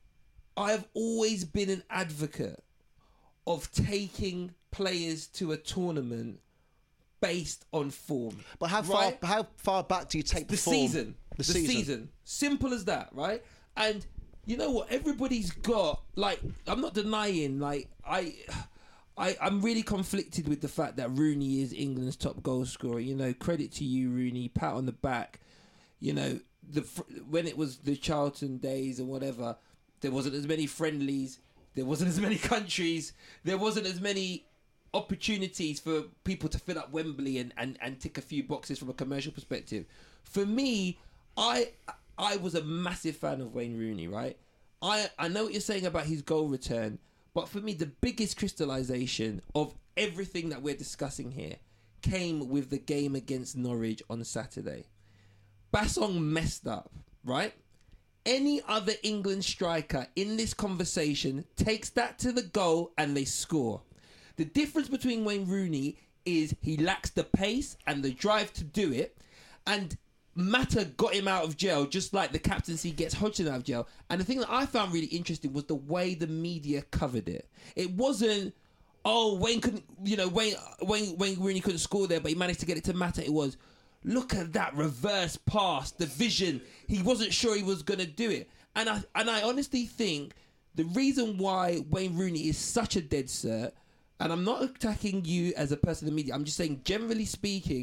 I've always been an advocate of taking players to a tournament based on form. But how far right? how far back do you take the, the form? season. The, The, season. season. Simple as that, right? And you know what? Everybody's got, like, I'm not denying, like, I, I, I'm really conflicted with the fact that Rooney is England's top goal scorer. You know, credit to you, Rooney. Pat on the back. You know, the fr- when it was the Charlton days or whatever, there wasn't as many friendlies. There wasn't as many countries. There wasn't as many opportunities for people to fill up Wembley and, and, and tick a few boxes from a commercial perspective. For me, I I was a massive fan of Wayne Rooney, right? I, I know what you're saying about his goal return, but for me, the biggest crystallization of everything that we're discussing here came with the game against Norwich on Saturday. Bassong messed up, right? Any other England striker in this conversation takes that to the goal and they score. The difference between Wayne Rooney is he lacks the pace and the drive to do it, and Mata got him out of jail just like the captaincy gets Hodgson out of jail. And the thing that I found really interesting was the way the media covered it. It wasn't, oh, Wayne couldn't, you know, Wayne Wayne Wayne Rooney couldn't score there, but he managed to get it to Mata. It was, look at that reverse pass, the vision. He wasn't sure he was going to do it. And I and I honestly think the reason why Wayne Rooney is such a dead cert, and I'm not attacking you as a person in the media, I'm just saying, generally speaking,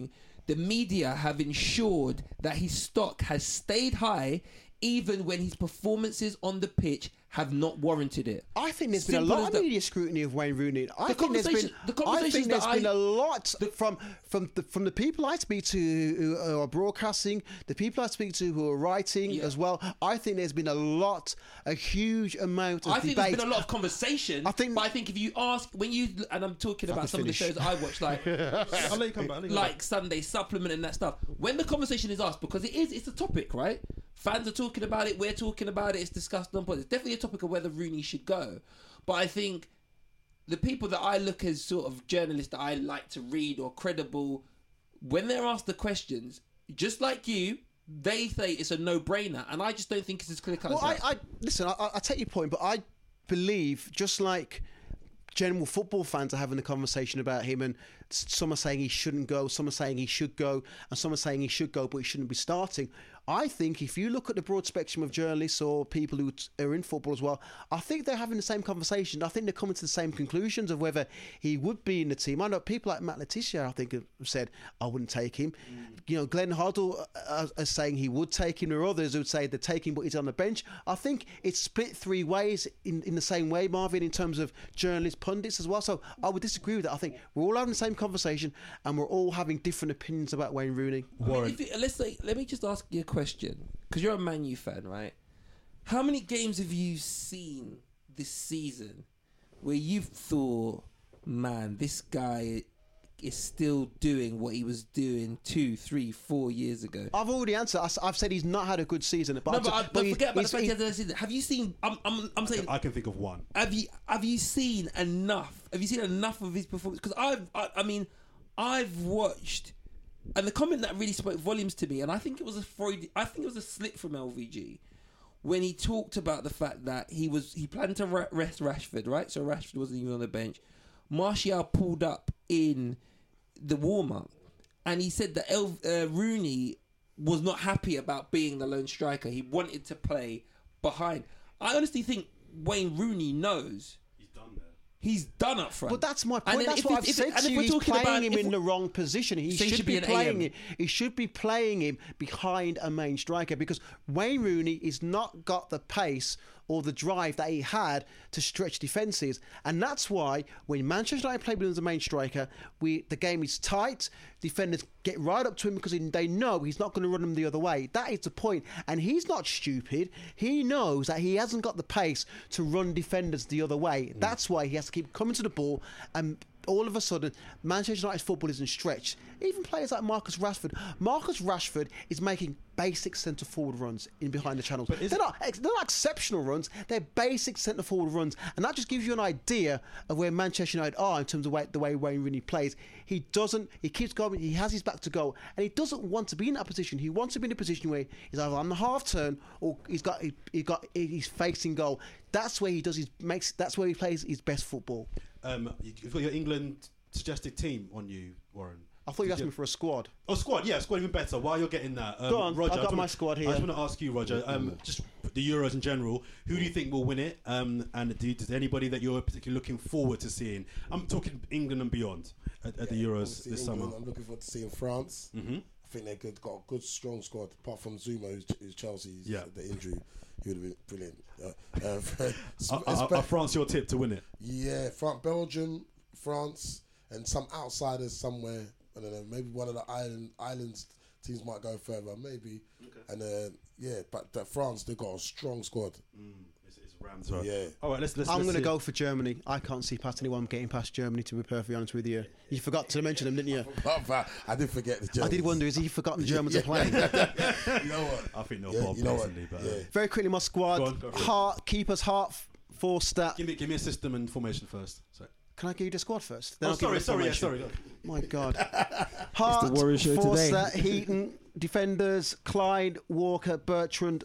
the media have ensured that his stock has stayed high even when his performances on the pitch have not warranted it. I think there's Simple been a lot as of that. media scrutiny of Wayne Rooney. I The think there's been, conversation- the I conversations think there's that been I- a lot the- from from the from the people I speak to who, who are broadcasting, the people I speak to who are writing Yeah. as well. I think there's been a lot, a huge amount of I think debate. there's been a lot of conversation. I think- but I think if you ask, when you, and I'm talking about could some finish. of the shows I watch, like I'll let you come back. I'll let you come like Sunday Supplement and that stuff. When the conversation is asked, because it is, it's a topic, right? Fans are talking about it. We're talking about it. It's discussed on, but it's definitely a topic of whether Rooney should go. But I think the people that I look as sort of journalists that I like to read or credible, when they're asked the questions, just like you, they say it's a no-brainer, and I just don't think it's as clear cut. Well, as I, that. I listen. I, I take your point, but I believe just like general football fans are having a conversation about him, and s- some are saying he shouldn't go, some are saying he should go, and some are saying he should go, but he shouldn't be starting. I think if you look at the broad spectrum of journalists or people who t- are in football as well, I think they're having the same conversation. I think they're coming to the same conclusions of whether he would be in the team. I know people like Matt Letizia, I think, have said, I wouldn't take him. Mm. You know, Glenn Hoddle uh, are saying he would take him. There are others who would say they'd take him, but he's on the bench. I think it's split three ways in, in the same way, Marvin, in terms of journalists, pundits as well. So I would disagree with that. I think we're all having the same conversation and we're all having different opinions about Wayne Rooney. I mean, if you, let's say, let me just ask you a question, because you're a Man U fan, right? How many games have you seen this season where you've thought, man, this guy is still doing what he was doing two, three, four years ago? I've already answered. I s- I've said he's not had a good season. But No, I'm but, t- I, but he's- forget about the he's- fact he he's- had the season. Have you seen? I'm, I'm, I'm saying. I can think of one. Have you have you seen enough? Have you seen enough of his performance? Because I've, I, I mean, I've watched, and the comment that really spoke volumes to me, and I think it was a Freud, I think it was a slip from L V G, when he talked about the fact that he was he planned to re- rest Rashford, right? So Rashford wasn't even on the bench. Martial pulled up in the warm up, and he said that El, uh, Rooney was not happy about being the lone striker. He wanted to play behind. I honestly think Wayne Rooney knows He's done there. he's done up front. But that's my And point. then That's if what it- I've if it- said and to if you. we're He's talking playing about- him if in we- the wrong position. He So he should, should be, be an playing A M. him. He should be playing him behind a main striker, because Wayne Rooney has not got the pace or the drive that he had to stretch defences, and that's why when Manchester United play with him as a main striker, we the game is tight. Defenders get right up to him because they know he's not going to run them the other way. That is the point, and he's not stupid. He knows that he hasn't got the pace to run defenders the other way. Mm. That's why he has to keep coming to the ball, and all of a sudden, Manchester United's football isn't stretched. Even players like Marcus Rashford. Marcus Rashford is making basic centre forward runs in behind the channels. But is They're it- not, ex- they're not exceptional runs. They're basic centre forward runs, and that just gives you an idea of where Manchester United are in terms of way, the way Wayne Rooney plays. He doesn't. He keeps going. He has his back to goal, and he doesn't want to be in that position. He wants to be in a position where he's either on the half turn or he's got he, he got he's facing goal. That's where he does his makes. That's where he plays his best football. Um, you- you've got your England suggested team on you, Warren. I thought you asked me for a squad. Oh, squad, yeah, squad even better. While you're getting that, um, Go on, Roger, I've I got just my wanna- squad here. I just want to ask you, Roger, um, just the Euros in general. Who do you think will win it? Um, and do, is there anybody that you're particularly looking forward to seeing? I'm talking England and beyond at, at the Euros Obviously this England, summer. I'm looking forward to seeing France. Mm-hmm. I think they're good, got a good, strong squad. Apart from Zuma, who's, who's Chelsea's, Yeah. the injury, he would have been brilliant. Uh, uh, Are, are, are France your tip to win it? yeah, France, Belgium, France, and some outsiders somewhere. I don't know. Maybe one of the island islands teams might go further. Maybe. Okay. And uh, yeah, but that France, they got a strong squad. Mm, it's, it's Rams, right? Yeah. All right, let's. let's I'm let's going to see. go for Germany. I can't see past anyone getting past Germany, to be perfectly honest with you. You forgot to mention them, didn't you? But I did forget the Germans. I did wonder, has he forgotten the Germans are playing? You know what? I think no, Yeah, Bob you know what? personally, but uh, Yeah. Very quickly, my squad. Go on, go for it. Hart, keepers, Hart, Forster. give me give me a system and formation first. Sorry. Can I give you the squad first? Then Oh, I'll give you sorry, the sorry, yeah, formation. sorry. My God. Hart, Warrior Show Forster, today. Heaton, defenders, Clyde, Walker, Bertrand,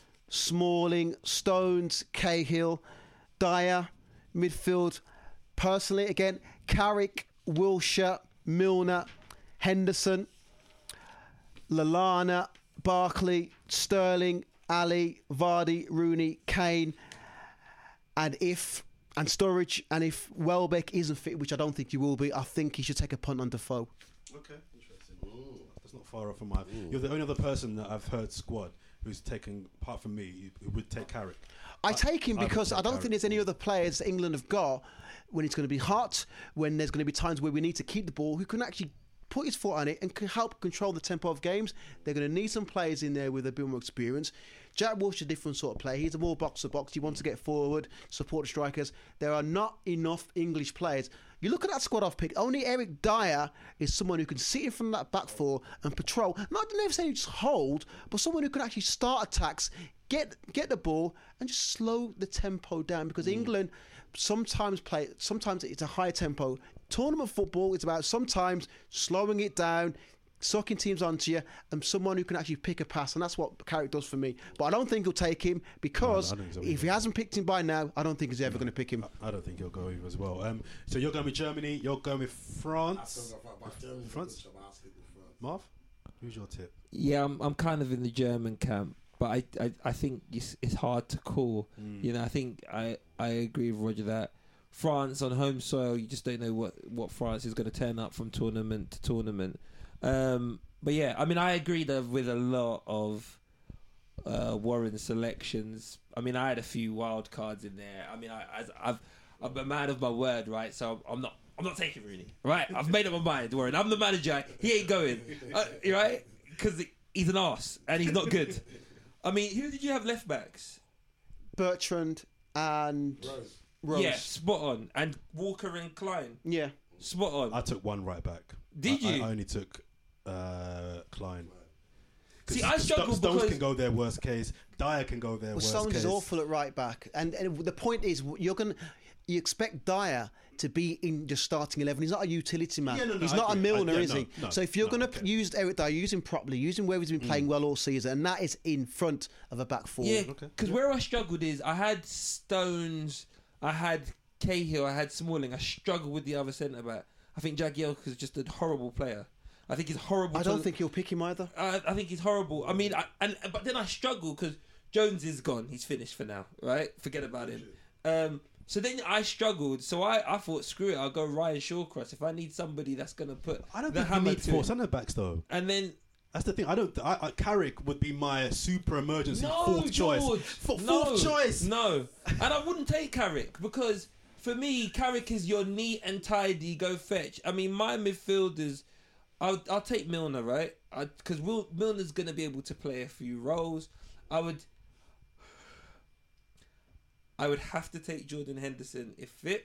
Smalling, Stones, Cahill, Dyer, midfield. Personally, again, Carrick, Wilshere, Milner, Henderson, Lallana, Barkley, Sterling, Ali, Vardy, Rooney, Kane, and if and Sturridge, and if Welbeck isn't fit, which I don't think he will be, I think he should take a punt on Defoe. Okay, interesting. That's not far off from my. You're the only other person that I've heard squad who's taken, apart from me, who would take Carrick. I take him I would because take I don't Carrick. think there's any other players that England have got when it's going to be hot, when there's going to be times where we need to keep the ball, who can actually put his foot on it and can help control the tempo of games. They're going to need some players in there with a bit more experience. Jack Walsh is a different sort of player. He's a more box-to-box. He wants to get forward, support the strikers. There are not enough English players. You look at that squad I've picked, only Eric Dyer is someone who can sit in front of that back four and patrol. Not necessarily just hold, but someone who can actually start attacks, get get the ball, and just slow the tempo down. Because mm. England sometimes play, sometimes it's a high tempo. Tournament football is about sometimes slowing it down, sucking teams onto you, and someone who can actually pick a pass, and that's what Carrick does for me. But I don't think he'll take him because no, so if he hasn't picked him by now, I don't think he's ever no, going to pick him. I don't think he'll go either as well. Um, so you're going with Germany, you're going with France. France? Marv, who's your tip? Yeah, I'm I'm kind of in the German camp, but I I, I think it's, it's hard to call. Mm. You know, I think I, I agree with Roger that France on home soil, you just don't know what, what France is going to turn up from tournament to tournament. Um, but yeah, I mean, I agree that with a lot of uh, Warren's selections. I mean, I had a few wild cards in there. I mean, I, I've, I've I'm a man of my word, right? So I'm not I'm not taking Rooney, right? I've made up my mind, Warren. I'm the manager. He ain't going, uh, right? Because he's an arse and he's not good. I mean, who did you have left backs? Bertrand and Rose. Rose. Yeah, spot on. And Walker and Klein. Yeah, spot on. I took one right back. Did I, you? I only took uh, Klein. See, I struggle Stones because can go there worst case. Dyer can go there well, worst Stones case. is awful at right back, and, and the point is, you're gonna you expect Dyer to be in the starting eleven. He's not a utility man. Yeah, no, no, he's I not a agree. Milner, I, yeah, is no, he? no, so if you're no, going to okay. use Eric Dyer, use him properly, use him where he's been playing Mm. well all season, and that is in front of a back four. yeah, Okay. because where I struggled is I had Stones, I had Cahill, I had Smalling. I struggled with the other centre back. I think Jagielka is just a horrible player. I think he's horrible. I don't to, think he'll pick him either. I, I think he's horrible. I mean, I, and but then I struggle because Jones is gone. He's finished for now, right? Forget about him. Um, so then I struggled. So I, I thought, screw it, I'll go Ryan Shawcross if I need somebody that's going to put I don't the think you hammer need to four it. centre backs though. And then That's the thing. I don't. I, I, Carrick would be my super emergency no, fourth George, choice. F- no, fourth choice. No, and I wouldn't take Carrick because for me, Carrick is your neat and tidy go fetch. I mean, my midfielders, I'll, I'll take Milner, right? Because Milner's going to be able to play a few roles. I would, I would have to take Jordan Henderson if fit.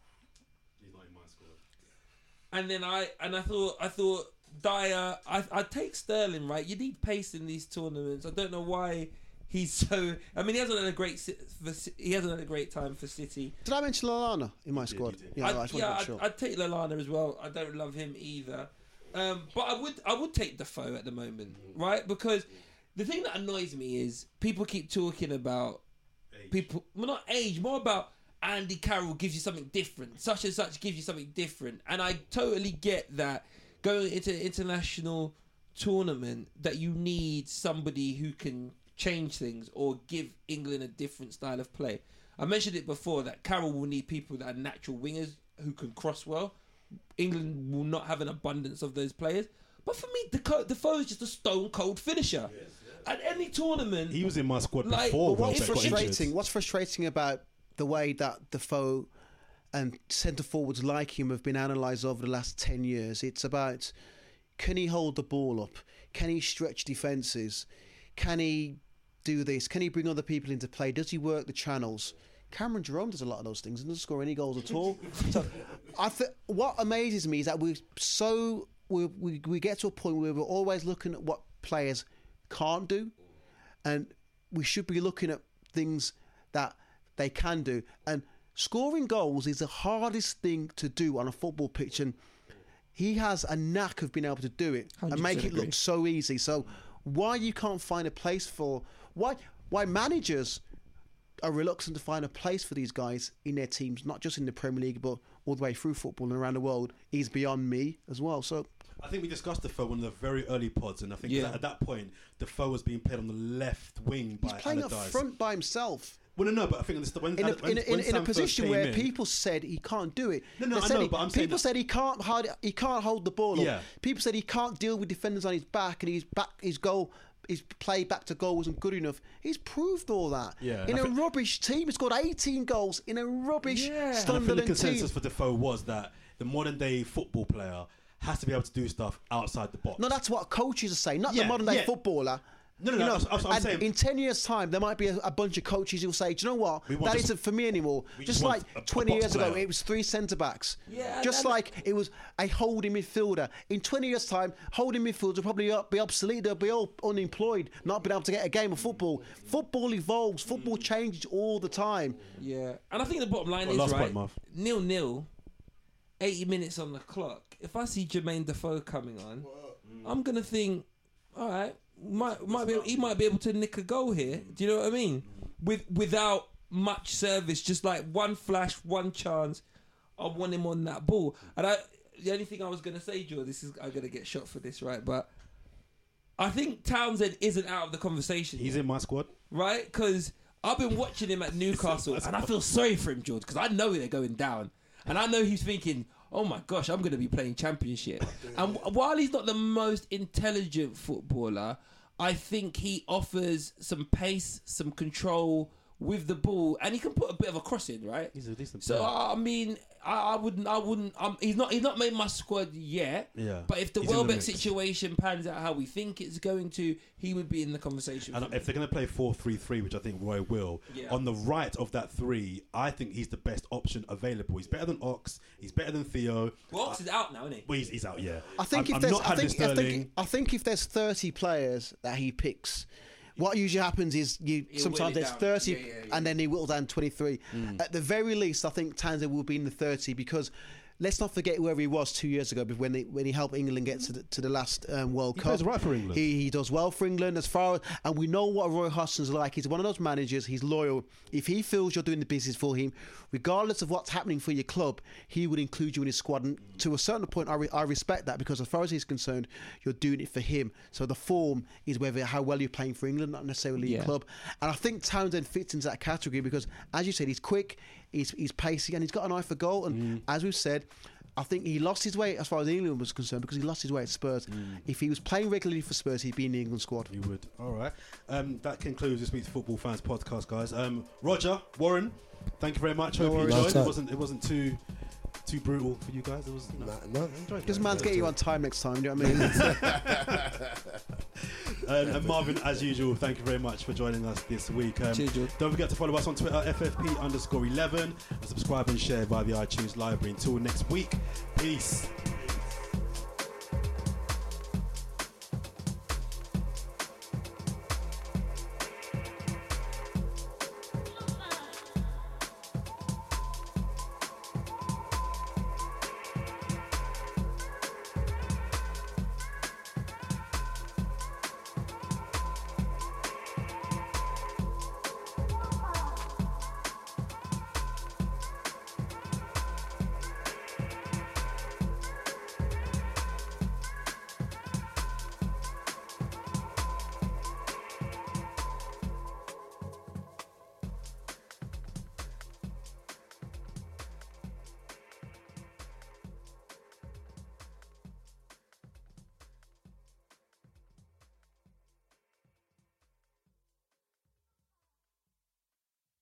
He's not in my squad. And then I and I thought I thought Dyer. I I'd take Sterling, right? You need pace in these tournaments. I don't know why he's so. I mean, he hasn't had a great. si- For, Si- he hasn't had a great time for City. Did I mention Lallana in my did, squad? you did. Yeah, I'd, I just yeah, wanted I'd, to make sure. I'd take Lallana as well. I don't love him either. Um, but I would I would take Defoe at the moment, right? Because the thing that annoys me is people keep talking about Age. people, well, not age, more about Andy Carroll gives you something different. Such and such gives you something different, and I totally get that going into an international tournament that you need somebody who can change things or give England a different style of play. I mentioned it before that Carroll will need people that are natural wingers who can cross well. England will not have an abundance of those players. But for me, Deco- Defoe is just a stone cold finisher. Yes, yeah. At any tournament, He was in my squad Like, before. But what's Welbeck got frustrating? injured. What's frustrating about the way that Defoe and centre forwards like him have been analysed over the last ten years? It's about, can he hold the ball up? Can he stretch defences? Can he do this? Can he bring other people into play? Does he work the channels? Cameron Jerome does a lot of those things and doesn't score any goals at all. So, I th- what amazes me is that we're so we we we get to a point where we're always looking at what players can't do, and we should be looking at things that they can do. And scoring goals is the hardest thing to do on a football pitch, and he has a knack of being able to do it and make it agree. look so easy. So why you can't find a place for why why managers are reluctant to find a place for these guys in their teams, not just in the Premier League, but all the way through football and around the world, is beyond me as well. So I think we discussed Defoe in the very early pods, and I think Yeah. that at that point, Defoe was being played on the left wing by he's playing up Allardyce. front by himself. Well, no, no, but I think this, when, in a, when, in, a, when in, in a Sam first position came where in, people said he can't do it. No, no, They I said know, he, but I'm saying people that- said he can't hard, he can't hold the ball. Or Yeah. People said he can't deal with defenders on his back, and his back, his goal, his play back to goal wasn't good enough. He's proved all that. Yeah. In I a think- rubbish team, he scored eighteen goals in a rubbish Yeah. And I and I think the Sunderland consensus team. for Defoe was that the modern day football player has to be able to do stuff outside the box. No, that's what coaches are saying, not Yeah, the modern day yeah. footballer. No, no, You no, know, that's- that's what I'm and saying. in ten years' time, there might be a, a bunch of coaches who'll say, "Do you know what? We want That just- isn't for me anymore." we Just just want like a- a twenty box years ago, player. it was three centre backs. Yeah, and- Just and- like it was a holding midfielder. In twenty years' time, holding midfielders will probably be obsolete. They'll be all unemployed, not being able to get a game of football. Football evolves. Football changes all the time. Yeah, and I think the bottom line Well, is last right. point, Marv. Nil nil, eighty minutes on the clock. If I see Jermaine Defoe coming on, I'm gonna think, all right, might might be he might be able to nick a goal here. Do you know what I mean? With without much service, just like one flash, one chance. I want him on that ball. And I, the only thing I was gonna say, Joe, this is I'm gonna get shot for this, right? But I think Townsend isn't out of the conversation. He's in my squad. Right? Because I've been watching him at Newcastle and I feel sorry for him, George, because I know they're going down. And I know he's thinking, oh my gosh, I'm going to be playing Championship. And while he's not the most intelligent footballer, I think he offers some pace, some control with the ball, and he can put a bit of a cross in, right? He's a decent So player. I mean, I, I wouldn't, I wouldn't. Um, he's not, he's not made my squad yet. Yeah. But if the He's in the Welbeck mix. situation pans out how we think it's going to, he would be in the conversation. And for me. if they're going to play four three three, which I think Roy will, Yeah. on the right of that three, I think he's the best option available. He's better than Ox. He's better than Theo. Well, Ox is out now, isn't he? Well, he's, he's out, yeah. I think I'm, if I'm there's, not I having think, I Sterling. think, I think if there's thirty players that he picks, what usually happens is you He'll sometimes whittle it there's down. thirty, Yeah, yeah, yeah. and then he whittles down twenty-three. Mm. At the very least, I think Townsend will be in the thirty because. Let's not forget wherever he was two years ago when they, when he helped England get to the, to the last um, World He Cup. plays right for England. He, he does well for England as far as, and we know what Roy Hodgson's like. He's one of those managers. He's loyal. If he feels you're doing the business for him, regardless of what's happening for your club, he would include you in his squad. And to a certain point, I, re, I respect that because as far as he's concerned, you're doing it for him. So the form is whether how well you're playing for England, not necessarily your Yeah. club. And I think Townsend fits into that category because, as you said, he's quick, he's he's pacey, and he's got an eye for goal. And Mm. as we've said. I think he lost his way as far as England was concerned because he lost his way at Spurs. If he was playing regularly for Spurs, he'd be in the England squad. You would. All right. Um, that concludes this week's Football Fans podcast, guys. Um, Roger, Warren, thank you very much. Hope you worries. enjoyed. Nice It chat. wasn't. It wasn't too too brutal for you guys. It was. You know, Nah, no. enjoyed This it. man's getting you on time next time, you know what I mean? Um, and Marvin, as usual, thank you very much for joining us this week. Um, Cheers, George. don't forget to follow us on Twitter, F F P underscore eleven, and subscribe and share via the iTunes library. Until next week, peace.